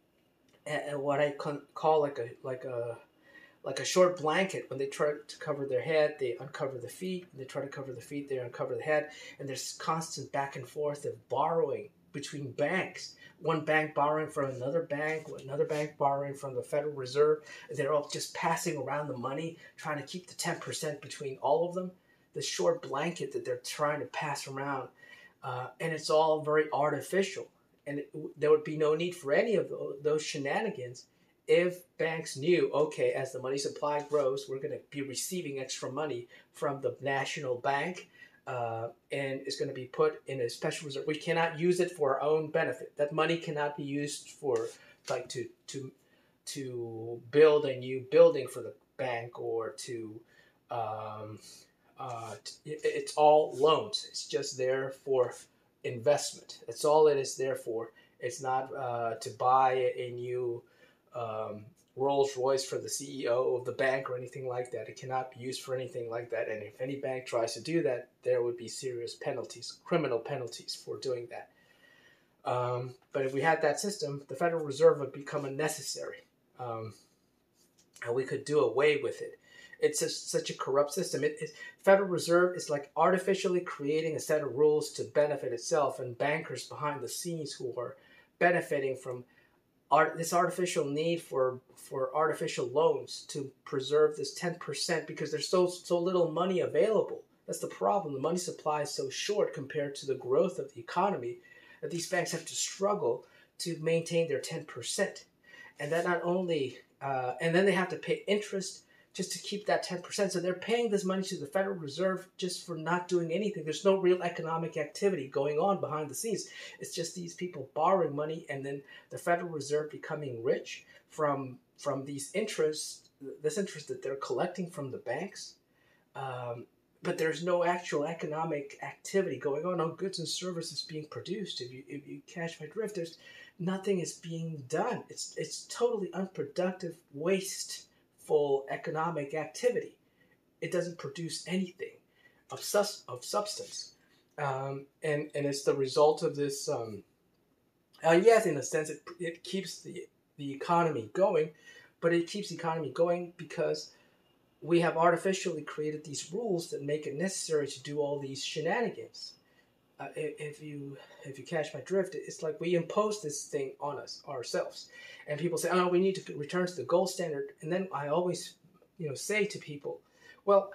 [SPEAKER 1] and what I call like a like a like a short blanket. When they try to cover their head, they uncover the feet. When they try to cover the feet, they uncover the head. And there's constant back and forth of borrowing between banks. One bank borrowing from another bank, another bank borrowing from the Federal Reserve. They're all just passing around the money, trying to keep the ten percent between all of them. The short blanket that they're trying to pass around. Uh, and it's all very artificial. And it, there would be no need for any of those shenanigans if banks knew, okay, as the money supply grows, we're going to be receiving extra money from the national bank, uh, and it's going to be put in a special reserve. We cannot use it for our own benefit. That money cannot be used for, like, to to to build a new building for the bank or to. Um, uh, it's all loans. It's just there for investment. That's all it is there for. It's not uh, to buy a new Um, Rolls Royce for the C E O of the bank or anything like that. It cannot be used for anything like that. And if any bank tries to do that, there would be serious penalties, criminal penalties for doing that. Um, but if we had that system, the Federal Reserve would become unnecessary, um, and we could do away with it. It's just such a corrupt system. It, it, Federal Reserve is like artificially creating a set of rules to benefit itself, and bankers behind the scenes who are benefiting from Art, this artificial need for for artificial loans to preserve this ten percent because there's so so little money available. That's the problem. The money supply is so short compared to the growth of the economy that these banks have to struggle to maintain their ten percent. And that not only, uh, and then they have to pay interest just to keep that ten percent. So they're paying this money to the Federal Reserve just for not doing anything. There's no real economic activity going on behind the scenes. It's just these people borrowing money and then the Federal Reserve becoming rich from from these interests, this interest that they're collecting from the banks. Um, but there's no actual economic activity going on. No goods and services being produced. If you if you catch my drift, there's nothing is being done. It's it's totally unproductive, wasteful economic activity. It doesn't produce anything of sus of substance, um, and and it's the result of this. Um, uh, yes, in a sense, it it keeps the the economy going, but it keeps the economy going because we have artificially created these rules that make it necessary to do all these shenanigans. Uh, if you if you catch my drift, it's like we impose this thing on us ourselves, and people say, "Oh, we need to return to the gold standard." And then I always, you know, say to people, "Well,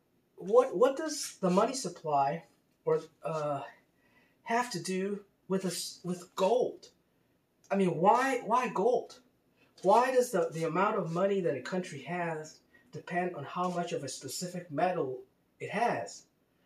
[SPEAKER 1] what what does the money supply or uh, have to do with us with gold? I mean, why why gold? Why does the the amount of money that a country has depend on how much of a specific metal it has?"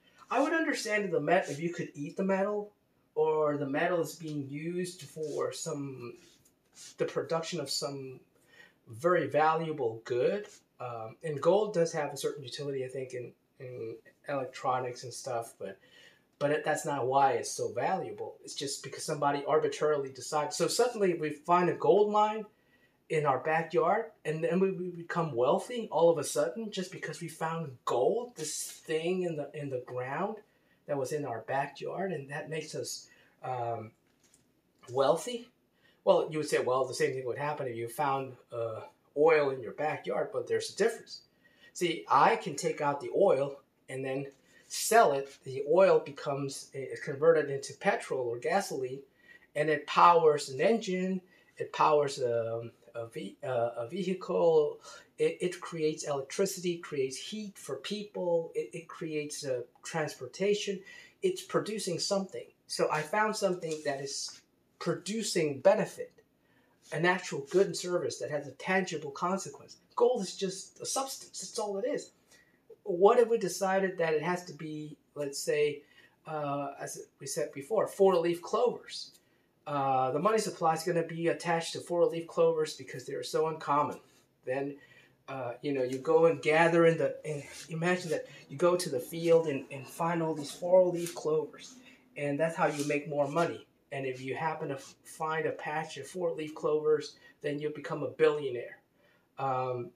[SPEAKER 1] I would understand the metal if you could eat the metal, or the metal is being used for some the production of some very valuable good. Um, and gold does have a certain utility, I think, in, in electronics and stuff, but but it, that's not why it's so valuable. It's just because somebody arbitrarily decides. So suddenly we find a gold mine in our backyard, and then we, we become wealthy all of a sudden just because we found gold, this thing in the in the ground that was in our backyard, and that makes us um, wealthy. Well, you would say, well, the same thing would happen if you found uh, oil in your backyard, but there's a difference. See, I can take out the oil and then sell it. The oil becomes is converted into petrol or gasoline, and it powers an engine. It powers a a, ve- uh, a vehicle. It, it creates electricity, creates heat for people. It, it creates uh, transportation. It's producing something. So I found something that is producing benefit, an actual good and service that has a tangible consequence. Gold is just a substance. That's all it is. What if we decided that it has to be, let's say, uh, as we said before, four-leaf clovers? Uh, the money supply is going to be attached to four-leaf clovers because they're so uncommon. Then, uh, you know, you go and gather in the, and imagine that you go to the field and, and find all these four-leaf clovers, and that's how you make more money. And if you happen to f- find a patch of four-leaf clovers, then you'll become a billionaire. Um,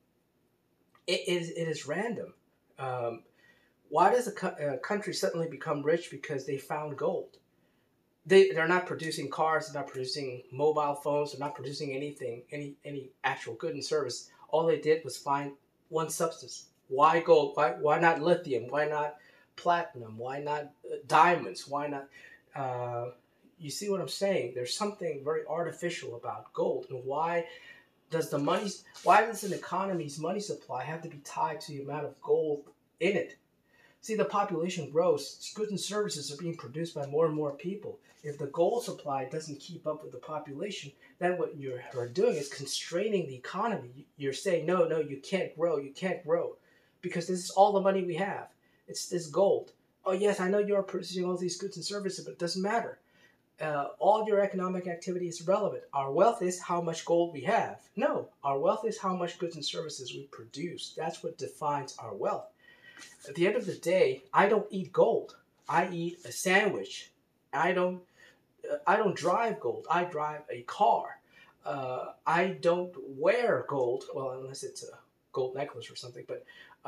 [SPEAKER 1] it, is, it is random. Um, why does a, co- a country suddenly become rich because they found gold? They, they're not producing cars, they're not producing mobile phones, they're not producing anything, any any actual good and service. All they did was find one substance. Why gold? Why, why not lithium? Why not platinum? Why not uh, diamonds? Why not? Uh, you see what I'm saying? There's something very artificial about gold. And why does the money, why does an economy's money supply have to be tied to the amount of gold in it? See, the population grows, goods and services are being produced by more and more people. If the gold supply doesn't keep up with the population, then what you're doing is constraining the economy. You're saying, no, no, you can't grow, you can't grow, because this is all the money we have. It's this gold. Oh, yes, I know you're producing all these goods and services, but it doesn't matter. Uh, all your economic activity is irrelevant. Our wealth is how much gold we have. No, our wealth is how much goods and services we produce. That's what defines our wealth. At the end of the day, I don't eat gold. I eat a sandwich. I don't. Uh, I don't drive gold. I drive a car. Uh, I don't wear gold. Well, unless it's a gold necklace or something. But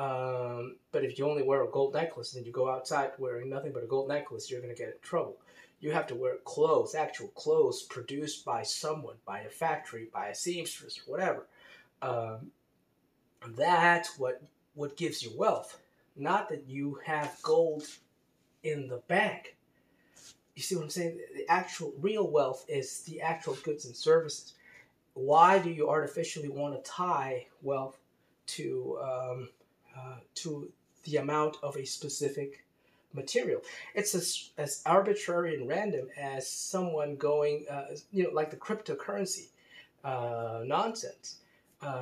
[SPEAKER 1] um, but if you only wear a gold necklace and you go outside wearing nothing but a gold necklace, you're going to get in trouble. You have to wear clothes, actual clothes produced by someone, by a factory, by a seamstress, whatever. Um, that's what what gives you wealth. Not that you have gold in the bank. You see what I'm saying? The actual real wealth is the actual goods and services. Why do you artificially want to tie wealth to um, uh, to the amount of a specific material? It's as, as arbitrary and random as someone going, uh, you know, like the cryptocurrency uh, nonsense. Um,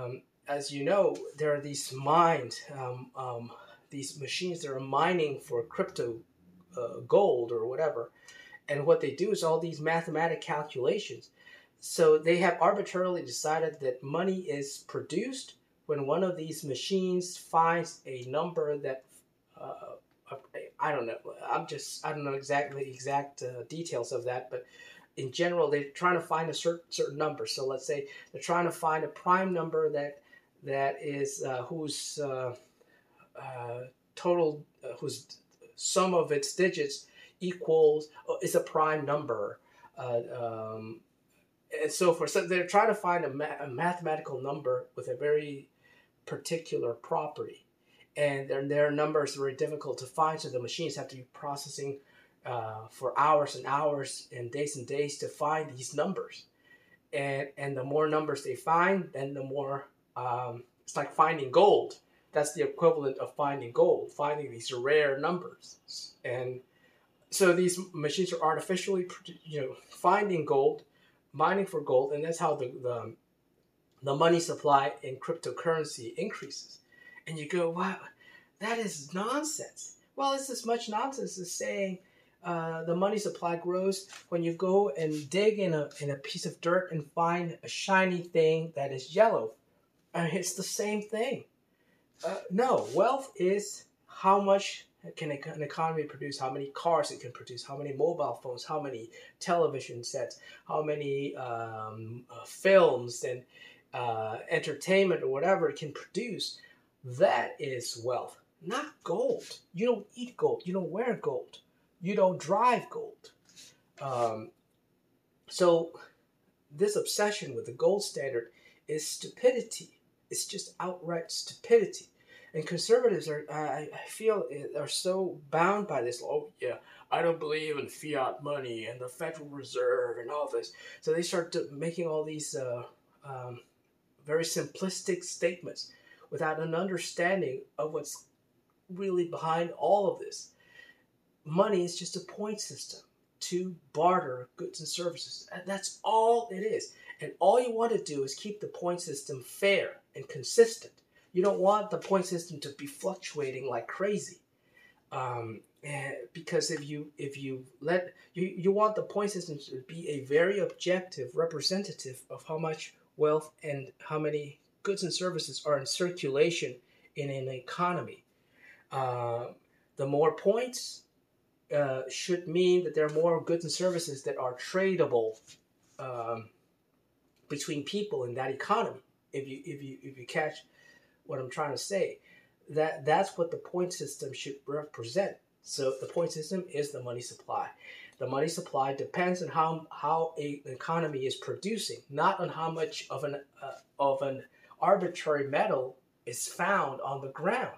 [SPEAKER 1] as you know, there are these mines, um, um, these machines that are mining for crypto uh, gold or whatever. And what they do is all these mathematic calculations. So they have arbitrarily decided that money is produced when one of these machines finds a number that uh, I don't know. I'm just I don't know exactly exact uh, details of that, but in general, they're trying to find a certain certain number. So let's say they're trying to find a prime number that that is uh, whose uh, uh, total uh, whose sum of its digits equals uh, is a prime number, uh, um, and so forth. So they're trying to find a, ma- a mathematical number with a very particular property, and their their numbers are very difficult to find. So the machines have to be processing uh, for hours and hours and days and days to find these numbers. And and the more numbers they find, then the more um, it's like finding gold. That's the equivalent of finding gold, finding these rare numbers. And so these machines are artificially, you know, finding gold, mining for gold, and that's how the the, the money supply in cryptocurrency increases. And you go, wow, that is nonsense. Well, it's as much nonsense as saying uh, the money supply grows when you go and dig in a in a piece of dirt and find a shiny thing that is yellow. I mean, it's the same thing. Uh, no, wealth is how much can an economy produce, how many cars it can produce, how many mobile phones, how many television sets, how many um, uh, films and uh, entertainment or whatever it can produce. That is wealth, not gold. You don't eat gold. You don't wear gold. You don't drive gold. Um, so this obsession with the gold standard is stupidity. It's just outright stupidity. And conservatives are, I, I feel, are so bound by this. Oh, yeah, I don't believe in fiat money and the Federal Reserve and all this. So they start to, making all these uh, um, very simplistic statements without an understanding of what's really behind all of this. Money is just a point system to barter goods and services. And that's all it is. And all you want to do is keep the point system fair and consistent. You don't want the point system to be fluctuating like crazy. Um, and because if you if you let you, you want the point system to be a very objective representative of how much wealth and how many goods and services are in circulation in an economy. Uh, the more points uh, should mean that there are more goods and services that are tradable um, between people in that economy. If you if you if you catch what I'm trying to say, that that's what the point system should represent. So the point system is the money supply. The money supply depends on how how a, an economy is producing, not on how much of an uh, of an arbitrary metal is found on the ground.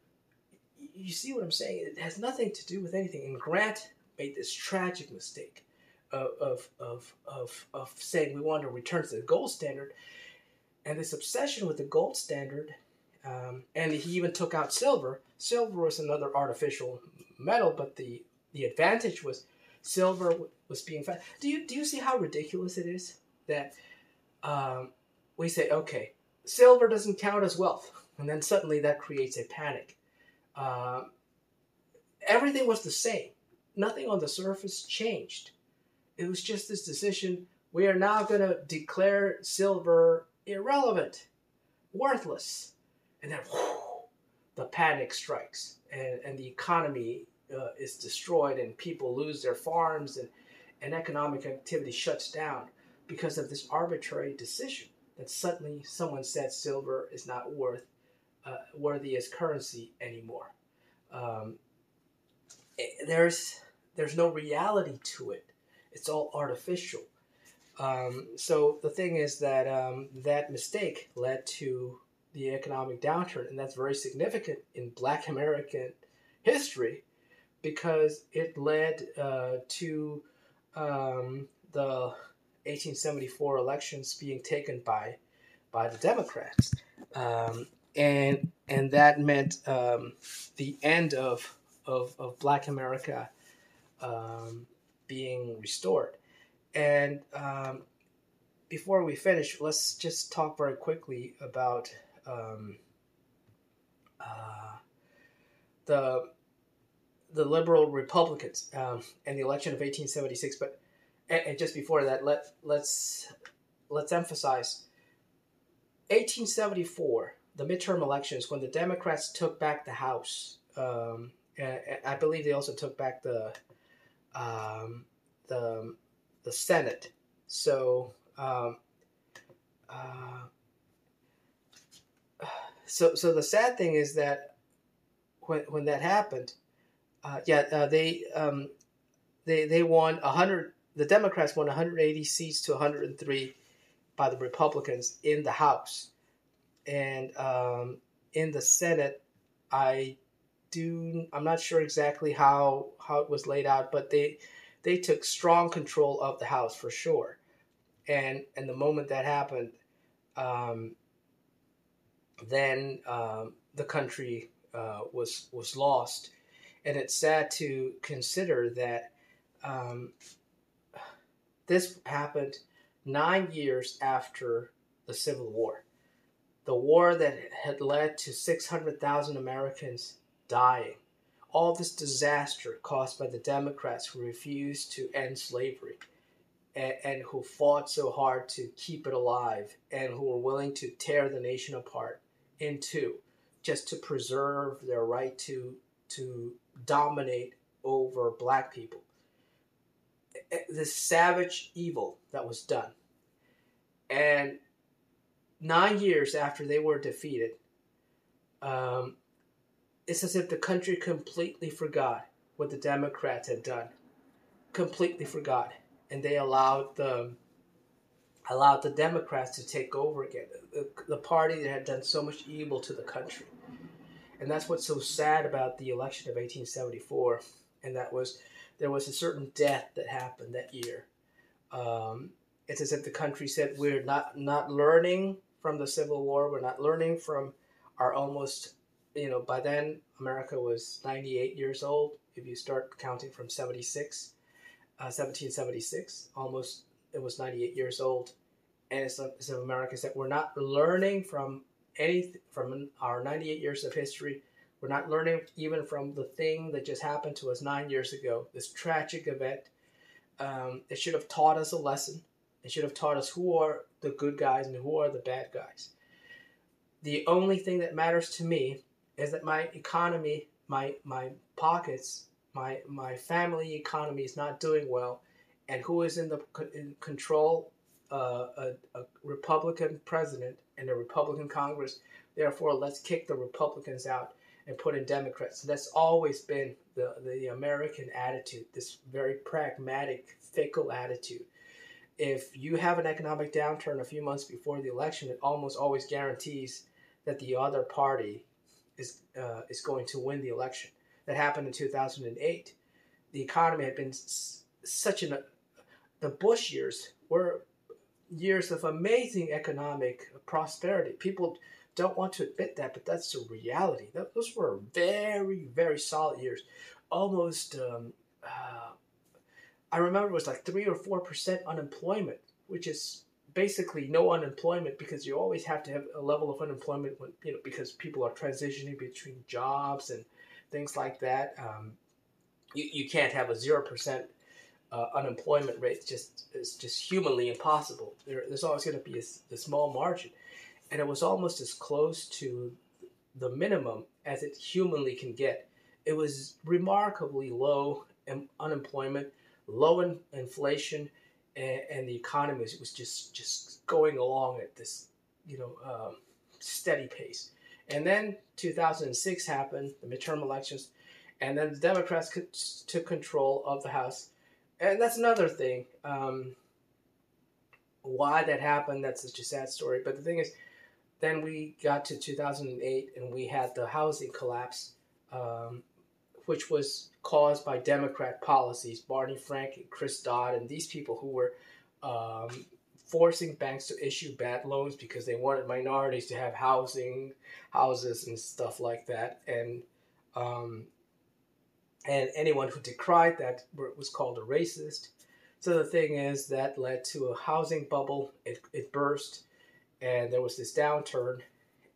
[SPEAKER 1] You see what I'm saying? It has nothing to do with anything. And Grant made this tragic mistake of of of of, of saying we want to return to the gold standard, and this obsession with the gold standard. Um, and he even took out silver. Silver was another artificial metal, but the, the advantage was silver was being found. Do you do you see how ridiculous it is that um, we say, okay, silver doesn't count as wealth, and then suddenly that creates a panic. Uh, everything was the same. Nothing on the surface changed. It was just this decision. We are now going to declare silver irrelevant, worthless. And then whew, the panic strikes, and, and the economy uh, is destroyed, and people lose their farms, and, and economic activity shuts down because of this arbitrary decision that suddenly someone said silver is not worth uh, worthy as currency anymore. Um, it, there's there's no reality to it. It's all artificial. Um, so the thing is that um, that mistake led to the economic downturn, and that's very significant in Black American history because it led uh, to um, the eighteen seventy-four elections being taken by by the Democrats, um, and and that meant um, the end of of, of Black America um, being restored. And um, before we finish, let's just talk very quickly about um, uh, the the liberal Republicans um, and the election of eighteen seventy-six. But and, and just before that, let let's let's emphasize eighteen seventy-four, the midterm elections, when the Democrats took back the House. Um, and, and I believe they also took back the um, the the Senate. So. Um, uh, so so the sad thing is that when when that happened, uh, yeah, uh, they um, they they won a hundred. The Democrats won one hundred eighty seats to one hundred three by the Republicans in the House, and um, in the Senate, I do I'm not sure exactly how how it was laid out, but they they took strong control of the House for sure. And and the moment that happened, um, then um, the country uh, was was lost, and it's sad to consider that um, this happened nine years after the Civil War, the war that had led to six hundred thousand Americans dying. All this disaster caused by the Democrats who refused to end slavery. And, and who fought so hard to keep it alive, and who were willing to tear the nation apart in two, just to preserve their right to to dominate over black people. This savage evil that was done. And nine years after they were defeated, um, it's as if the country completely forgot what the Democrats had done. Completely forgot. And they allowed the allowed the Democrats to take over again, the, the party that had done so much evil to the country. And that's what's so sad about the election of eighteen seventy-four. And that was there was a certain death that happened that year. Um, it's as if the country said, we're not not learning from the Civil War. We're not learning from our almost, you know, by then America was ninety-eight years old. If you start counting from seventy-six. Uh, seventeen seventy-six, almost, it was ninety-eight years old, and it's, it's of America said we're not learning from any from our ninety-eight years of history. We're not learning even from the thing that just happened to us nine years ago. This tragic event. Um, it should have taught us a lesson. It should have taught us who are the good guys and who are the bad guys. The only thing that matters to me is that my economy, my my pockets. My my family economy is not doing well, and who is in the in control? Uh, a, a Republican president and a Republican Congress. Therefore, let's kick the Republicans out and put in Democrats. So that's always been the the American attitude. This very pragmatic, fickle attitude. If you have an economic downturn a few months before the election, it almost always guarantees that the other party is uh, is going to win the election. That happened in two thousand eight. The economy had been s- such an... The Bush years were years of amazing economic prosperity. People don't want to admit that, but that's the reality. That, those were very, very solid years. Almost, um, uh, I remember it was like three or four percent unemployment, which is basically no unemployment because you always have to have a level of unemployment when, you know, because people are transitioning between jobs and things like that. Um, you, you can't have a zero percent uh, unemployment rate. It's just, it's just humanly impossible. There, there's always going to be a, a small margin. And it was almost as close to the minimum as it humanly can get. It was remarkably low in unemployment, low in inflation, and, and the economy was, was just, just going along at this, you know, um, steady pace. And then two thousand six happened, the midterm elections, and then the Democrats took control of the House. And that's another thing. Um, why that happened, that's such a sad story. But the thing is, then we got to two thousand eight and we had the housing collapse, um, which was caused by Democrat policies, Barney Frank and Chris Dodd and these people who were um, forcing banks to issue bad loans because they wanted minorities to have housing, houses and stuff like that. And um, and anyone who decried that was called a racist. So the thing is, that led to a housing bubble. It, it burst, and there was this downturn.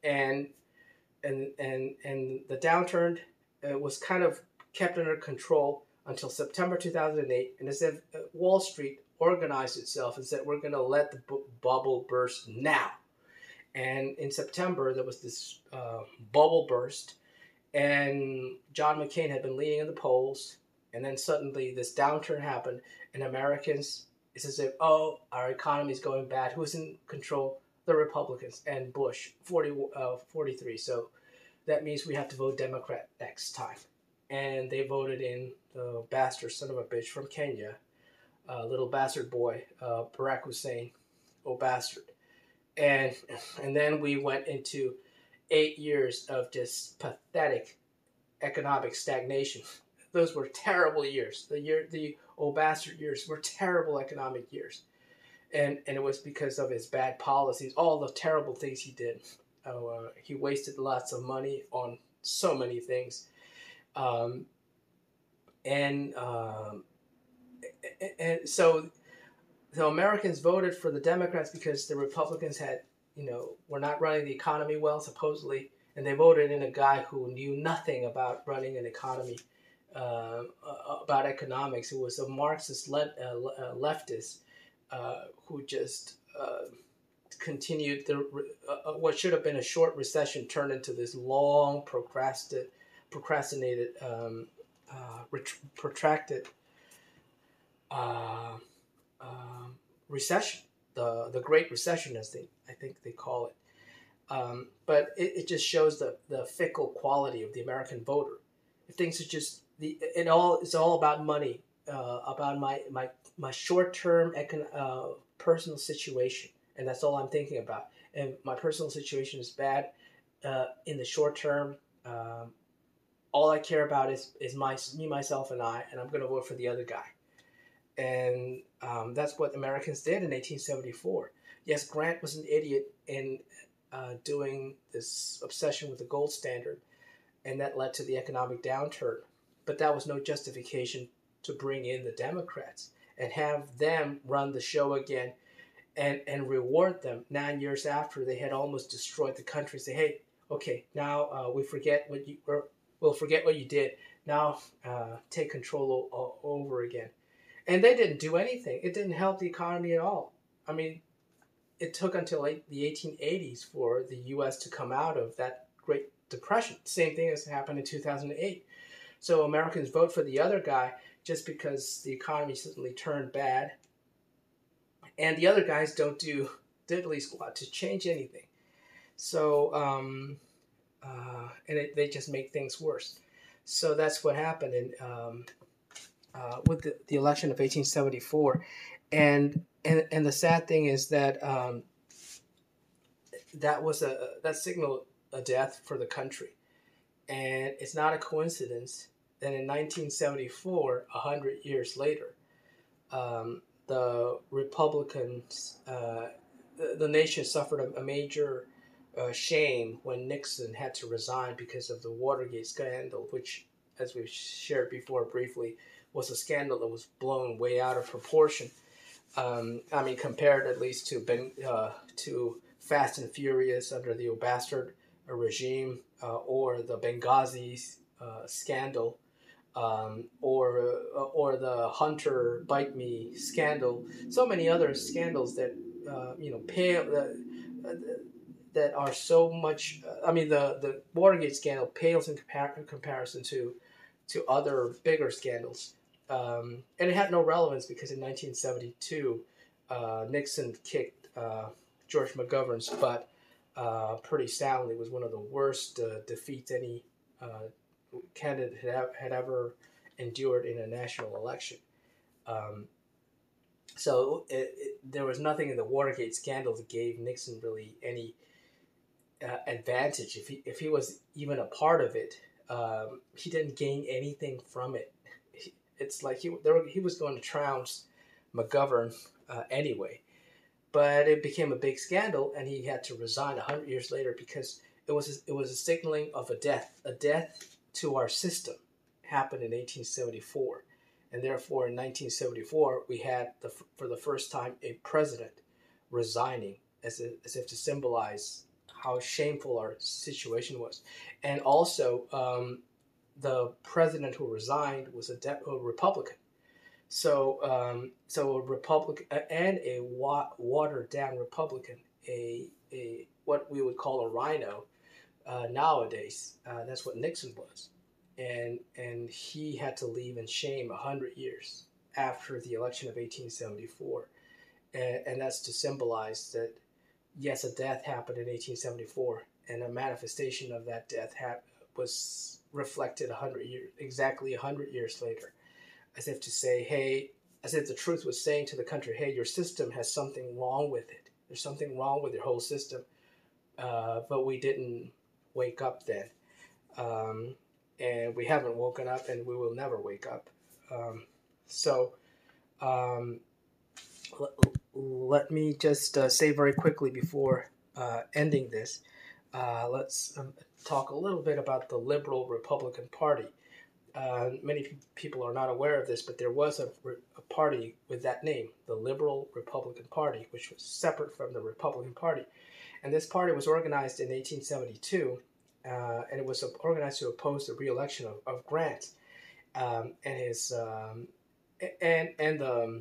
[SPEAKER 1] and and and and the downturn uh, was kind of kept under control until September two thousand eight, and as if uh, Wall Street organized itself and said, we're going to let the bu- bubble burst now. And in September, there was this uh, bubble burst, and John McCain had been leading in the polls, and then suddenly this downturn happened, and Americans, it's as if, oh, our economy is going bad. Who's in control? The Republicans and Bush, forty, uh, forty-three. So that means we have to vote Democrat next time. And they voted in the bastard son of a bitch from Kenya, uh, little bastard boy, uh, Barack Hussein, oh bastard. And and then we went into eight years of just pathetic economic stagnation. Those were terrible years. The year, the oh bastard years were terrible economic years, and and it was because of his bad policies, all the terrible things he did. Uh, he wasted lots of money on so many things. Um, and um, and so, so Americans voted for the Democrats because the Republicans had, you know, were not running the economy well, supposedly, and they voted in a guy who knew nothing about running an economy, uh, about economics. It was a Marxist le- uh, leftist uh, who just uh, continued the uh, what should have been a short recession turned into this long procrastinated. procrastinated, um, uh, ret- protracted uh, uh, recession, the the Great Recession, as they I think they call it. Um, but it, it just shows the, the fickle quality of the American voter. If things are just the it all it's all about money, uh, about my my my short term econ- uh, personal situation, and that's all I'm thinking about. And my personal situation is bad uh, in the short term. Um, all I care about is is my me, myself, and I, and I'm going to vote for the other guy. And um, that's what Americans did in eighteen seventy-four. Yes, Grant was an idiot in uh, doing this obsession with the gold standard, and that led to the economic downturn. But that was no justification to bring in the Democrats and have them run the show again and, and reward them nine years after they had almost destroyed the country. Say, hey, okay, now uh, we forget what you or we'll forget what you did. Now uh, take control o- over again. And they didn't do anything. It didn't help the economy at all. I mean, it took until like the eighteen eighties for the U S to come out of that Great Depression. Same thing as happened in two thousand eight. So Americans vote for the other guy just because the economy suddenly turned bad. And the other guys don't do diddly squat to change anything. So, um, uh, and it, they just make things worse. So that's what happened in, um, uh, with the, the election of eighteen seventy-four. And, and, and the sad thing is that um, that was a, that signaled a death for the country. And it's not a coincidence that in nineteen seventy-four, a hundred years later, um, the Republicans, uh, the, the nation suffered a, a major uh, shame when Nixon had to resign because of the Watergate scandal, which, as we've shared before briefly, was a scandal that was blown way out of proportion. Um, I mean, compared at least to ben, uh, to Fast and Furious under the Bastard regime, uh, or the Benghazi uh, scandal, um, or uh, or the Hunter Bite Me scandal. So many other scandals that uh, you know pale uh, that are so much. Uh, I mean, the the Watergate scandal pales in, compar- in comparison to to other bigger scandals. Um, and it had no relevance because in nineteen seventy-two, uh, Nixon kicked uh, George McGovern's butt uh, pretty soundly. It was one of the worst uh, defeats any uh, candidate had, had ever endured in a national election. Um, so it, it, there was nothing in the Watergate scandal that gave Nixon really any uh, advantage. If he, if he was even a part of it, um, he didn't gain anything from it. It's like he there, he was going to trounce McGovern uh, anyway. But it became a big scandal, and he had to resign a hundred years later because it was it was a signaling of a death, a death to our system, happened in eighteen seventy-four, and therefore in nineteen seventy-four we had the for the first time a president resigning as if, as if to symbolize how shameful our situation was, and also um, the president who resigned was a, de- a Republican. So, um, so a Republican and a wa- watered down Republican, a a what we would call a rhino uh, nowadays. Uh, that's what Nixon was, and and he had to leave in shame a hundred years after the election of eighteen seventy-four, and, and that's to symbolize that yes, a death happened in eighteen seventy-four, and a manifestation of that death ha- was reflected a hundred years, exactly a hundred years later, as if to say, hey, as if the truth was saying to the country, hey, your system has something wrong with it. There's something wrong with your whole system, uh, but we didn't wake up then, um, and we haven't woken up, and we will never wake up. Um, so. Um, let, let me just uh, say very quickly before uh, ending this, uh, let's um, talk a little bit about the Liberal Republican Party. Uh, many pe- people are not aware of this, but there was a, a party with that name, the Liberal Republican Party, which was separate from the Republican Party. And this party was organized in eighteen seventy-two, uh, and it was organized to oppose the re-election of, of Grant um, and his um, and and the um,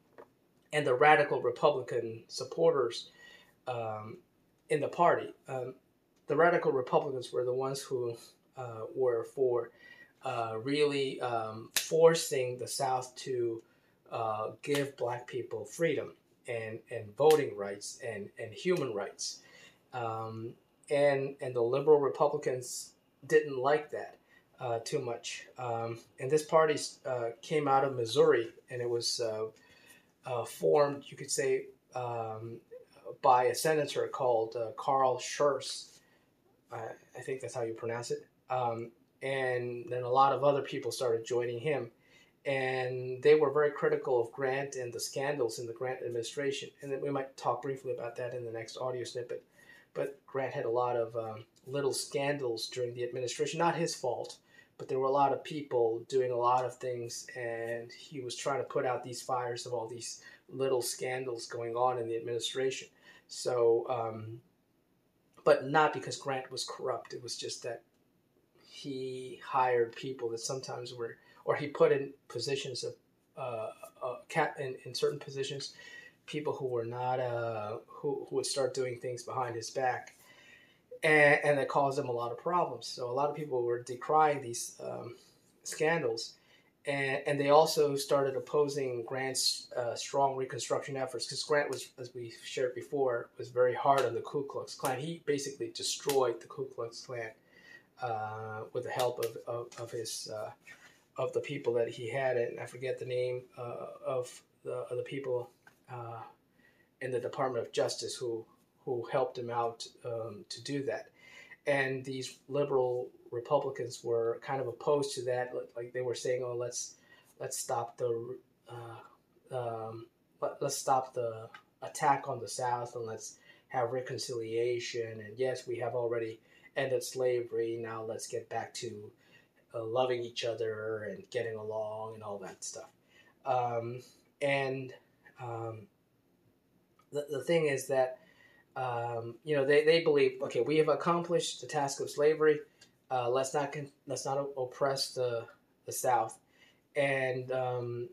[SPEAKER 1] and the radical Republican supporters um, in the party. Um, the radical Republicans were the ones who uh, were for uh, really um, forcing the South to uh, give black people freedom and, and voting rights and, and human rights. Um, and, and the liberal Republicans didn't like that uh, too much. Um, and this party uh, came out of Missouri, and it was uh, uh, formed, you could say, um, by a senator called uh, Carl Schurz. I, I think that's how you pronounce it. Um, and then a lot of other people started joining him. And they were very critical of Grant and the scandals in the Grant administration. And then we might talk briefly about that in the next audio snippet. But Grant had a lot of um, little scandals during the administration. Not his fault, but there were a lot of people doing a lot of things. And he was trying to put out these fires of all these little scandals going on in the administration. So, um, but not because Grant was corrupt. It was just that he hired people that sometimes were, or he put in positions of, uh, uh, cap in, in certain positions, people who were not, uh, who, who would start doing things behind his back, and, and that caused him a lot of problems. So a lot of people were decrying these um, scandals, and and they also started opposing Grant's uh, strong Reconstruction efforts, because Grant was, as we shared before, was very hard on the Ku Klux Klan. He basically destroyed the Ku Klux Klan uh, with the help of of, of his uh, of the people that he had, and I forget the name uh, of the of the people uh, in the Department of Justice who who helped him out um, to do that. And these liberal Republicans were kind of opposed to that. Like they were saying, "Oh, let's let's stop the uh, um, let, let's stop the attack on the South, and let's have reconciliation. And yes, we have already ended slavery. Now let's get back to uh, loving each other and getting along and all that stuff." Um, and um, the the thing is that. Um, you know, they, they believe, okay, we have accomplished the task of slavery. Uh, let's not con- let's not oppress the the South, and um,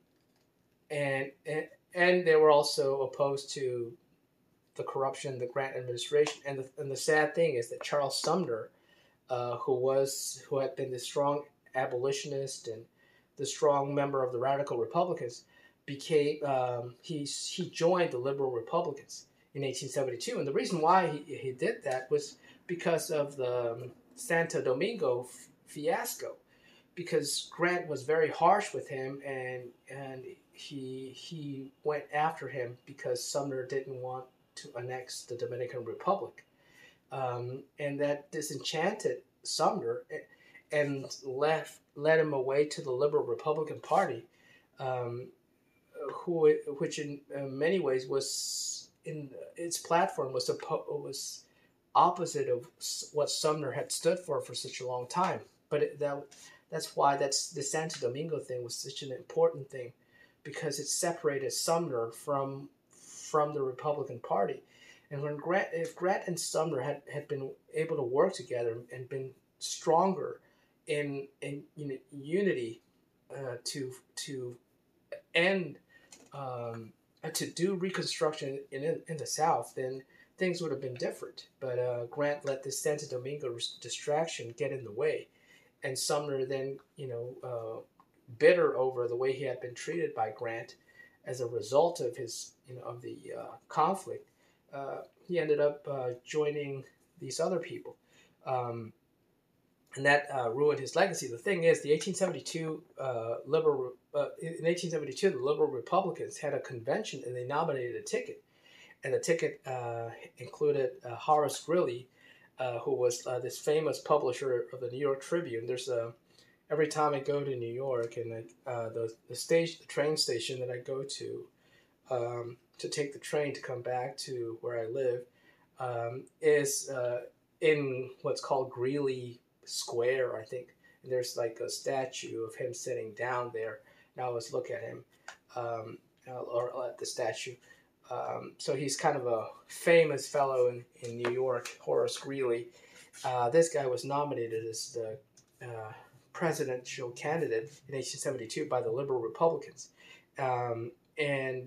[SPEAKER 1] and and and they were also opposed to the corruption, the Grant administration, and the and the sad thing is that Charles Sumner, uh, who was who had been the strong abolitionist and the strong member of the radical Republicans, became um, he he joined the liberal Republicans in eighteen seventy-two, and the reason why he, he did that was because of the um, Santo Domingo f- fiasco, because Grant was very harsh with him, and and he he went after him because Sumner didn't want to annex the Dominican Republic, um, and that disenchanted Sumner and left led him away to the liberal Republican Party, um, who which in uh, many ways was in its platform was was opposite of what Sumner had stood for for such a long time. But it, that that's why that's the Santo Domingo thing was such an important thing, because it separated Sumner from from the Republican Party, And when Grant, if Grant and Sumner had, had been able to work together and been stronger in in you know, unity uh, to to end um, uh, to do Reconstruction in, in in the South, then things would have been different. But uh, Grant let this Santo Domingo distraction get in the way, and Sumner then you know uh, bitter over the way he had been treated by Grant as a result of his you know of the uh, conflict, uh, he ended up uh, joining these other people. Um, and that uh, ruined his legacy. The thing is, the eighteen seventy-two uh, liberal uh, in eighteen seventy-two, the liberal Republicans had a convention and they nominated a ticket, and the ticket uh, included uh, Horace Greeley, uh, who was uh, this famous publisher of the New York Tribune. There's a every time I go to New York and I, uh, the the station, the train station that I go to um, to take the train to come back to where I live um, is uh, in what's called Greeley Square, I think. And there's like a statue of him sitting down there. And I always look at him um, or at the statue. Um, so he's kind of a famous fellow in, in New York, Horace Greeley. Uh, this guy was nominated as the uh, presidential candidate in eighteen seventy-two by the liberal Republicans. Um, and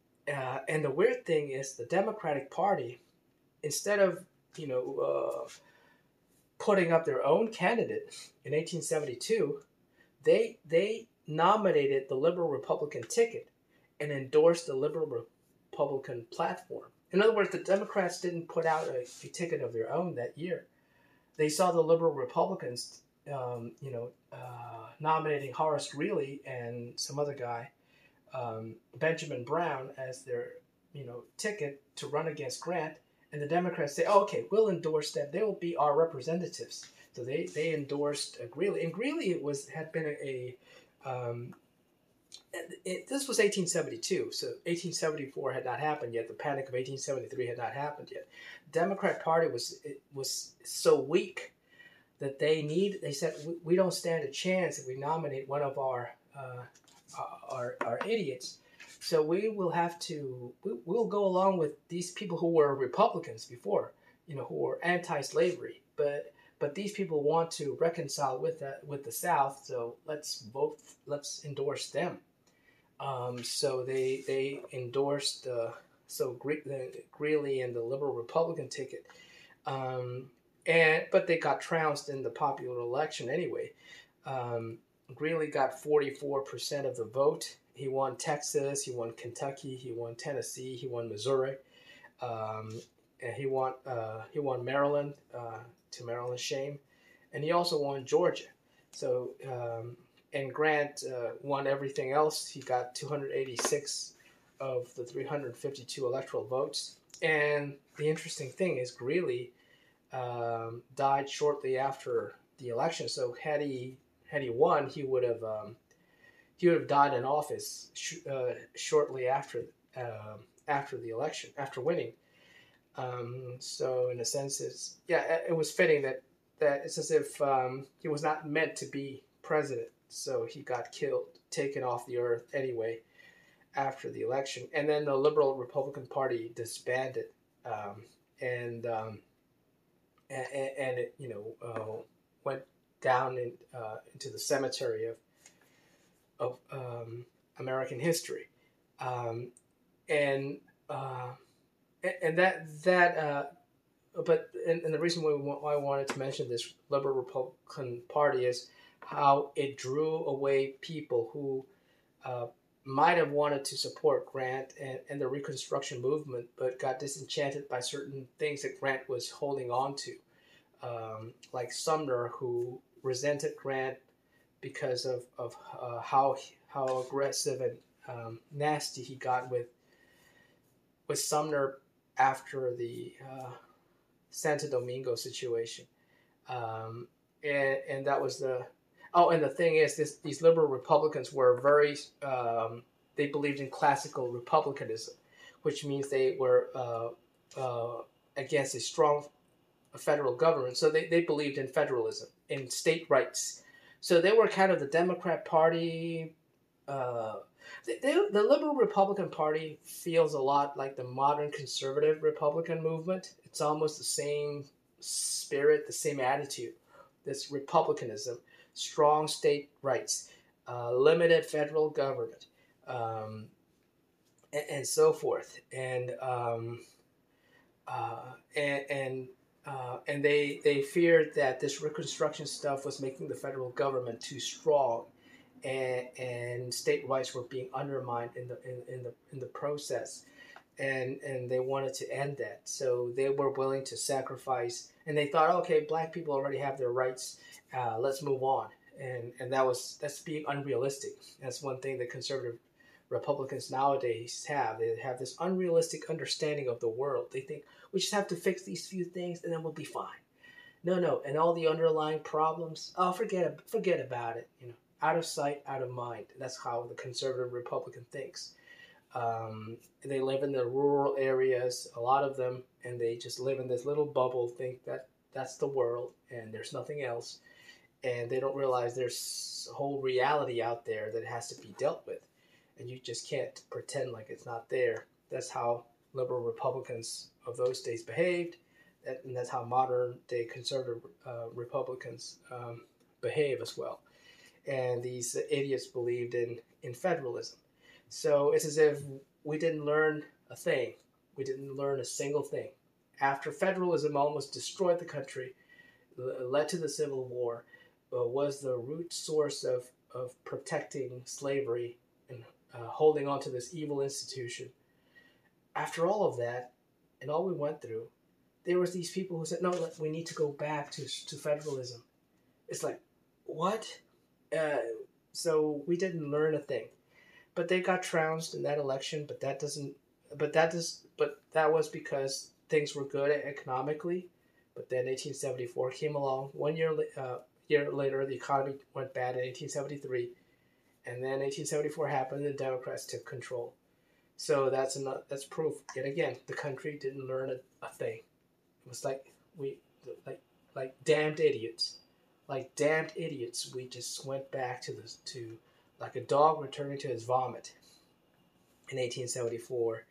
[SPEAKER 1] uh, and the weird thing is the Democratic Party, instead of, you know, uh, putting up their own candidate in eighteen seventy-two, they they nominated the liberal Republican ticket and endorsed the liberal Republican platform. In other words, the Democrats didn't put out a, a ticket of their own that year. They saw the liberal Republicans, um, you know, uh, nominating Horace Greeley and some other guy, um, Benjamin Brown, as their, you know, ticket to run against Grant. And the Democrats say, oh, okay, we'll endorse them. They will be our representatives. So they, they endorsed uh, Greeley. And Greeley was had been a, a um, it, this was eighteen seventy-two. So eighteen seventy-four had not happened yet. The Panic of eighteen seventy-three had not happened yet. The Democrat Party was it was so weak that they need. They said we, we don't stand a chance if we nominate one of our uh, our our idiots. So we will have to, we, we'll go along with these people who were Republicans before, you know, who were anti-slavery. But but these people want to reconcile with that, with the South, so let's vote, let's endorse them. Um, so they they endorsed, uh, so Gre- the Greeley and the liberal Republican ticket. Um, and But they got trounced in the popular election anyway. Um, Greeley got forty-four percent of the vote. He won Texas, he won Kentucky, he won Tennessee, he won Missouri, um, and he won uh, he won Maryland, uh, to Maryland's shame, and he also won Georgia. So um, and Grant uh, won everything else. He got two hundred eighty-six of the three hundred fifty-two electoral votes. And the interesting thing is Greeley um, died shortly after the election. So had he had he won, he would have. Um, He would have died in office sh- uh, shortly after uh, after the election, after winning. Um, so, in a sense, it's yeah, it was fitting that, that it's as if um, he was not meant to be president. So he got killed, taken off the earth anyway after the election, and then the Liberal Republican Party disbanded, um, and, um, and and it you know uh, went down in, uh, into the cemetery of. of um, American history, um, and uh, and that that uh, but and, and the reason why, we, why I wanted to mention this Liberal Republican Party is how it drew away people who uh, might have wanted to support Grant and, and the Reconstruction movement, but got disenchanted by certain things that Grant was holding on to, um, like Sumner, who resented Grant because of of uh, how how aggressive and um, nasty he got with with Sumner after the uh, Santo Domingo situation, um, and and that was the oh and the thing is this these liberal Republicans were very um, they believed in classical republicanism, which means they were uh, uh, against a strong federal government. So they, they believed in federalism, in state rights. So they were kind of the Democrat Party uh, the, the, the Liberal Republican Party feels a lot like the modern conservative Republican movement. It's almost the same spirit, the same attitude. This republicanism, strong state rights, uh, limited federal government, um, and, and so forth. And um, uh, and and, uh, and they they feared that this Reconstruction stuff was making the federal government too strong, and and state rights were being undermined in the in, in the in the process, and and they wanted to end that. So they were willing to sacrifice, and they thought, okay, black people already have their rights, uh, let's move on. And and that was that's being unrealistic. That's one thing that conservative Republicans nowadays have. They have this unrealistic understanding of the world. They think we just have to fix these few things and then we'll be fine. No, no, and all the underlying problems, oh, forget forget about it. You know, out of sight, out of mind. That's how the conservative Republican thinks. Um, they live in the rural areas, a lot of them, and they just live in this little bubble, think that that's the world and there's nothing else. And they don't realize there's a whole reality out there that has to be dealt with. And you just can't pretend like it's not there. That's how liberal Republicans of those days behaved, and that's how modern day conservative uh, Republicans um, behave as well. And these idiots believed in, in federalism. So it's as if we didn't learn a thing. We didn't learn a single thing. After federalism almost destroyed the country, led to the Civil War, uh, was the root source of, of protecting slavery and uh, holding on to this evil institution. After all of that, and all we went through, there was these people who said, no, we need to go back to, to federalism. It's like, what? Uh, so we didn't learn a thing. But they got trounced in that election, but that doesn't, but that does, but that was because things were good economically. But then eighteen seventy-four came along. One year, uh, year later, the economy went bad in eighteen seventy-three. And then eighteen seventy-four happened and the Democrats took control. So that's enough, that's proof, yet again, the country didn't learn a, a thing. It was like, we, like, like damned idiots. Like damned idiots, we just went back to the, to, like a dog returning to his vomit in eighteen seventy-four.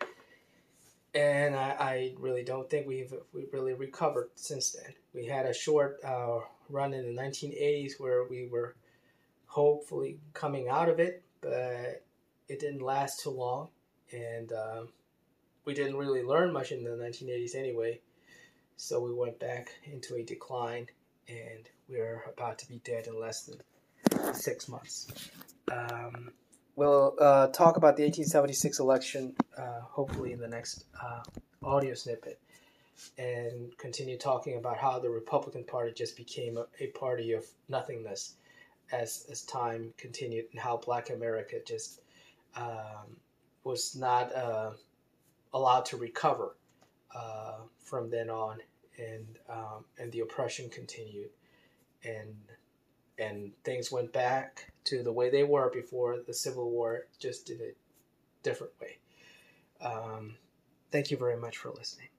[SPEAKER 1] And I, I really don't think we've we really recovered since then. We had a short uh, run in the nineteen eighties where we were hopefully coming out of it, but it didn't last too long. And um, we didn't really learn much in the nineteen eighties anyway. So we went back into a decline, and we're about to be dead in less than six months. Um, we'll uh, talk about the eighteen seventy-six election, uh, hopefully in the next uh, audio snippet, and continue talking about how the Republican Party just became a, a party of nothingness as as time continued, and how Black America just um, was not uh, allowed to recover uh, from then on, and um, and the oppression continued, and and things went back to the way they were before the Civil War, just in a different way. Um, thank you very much for listening.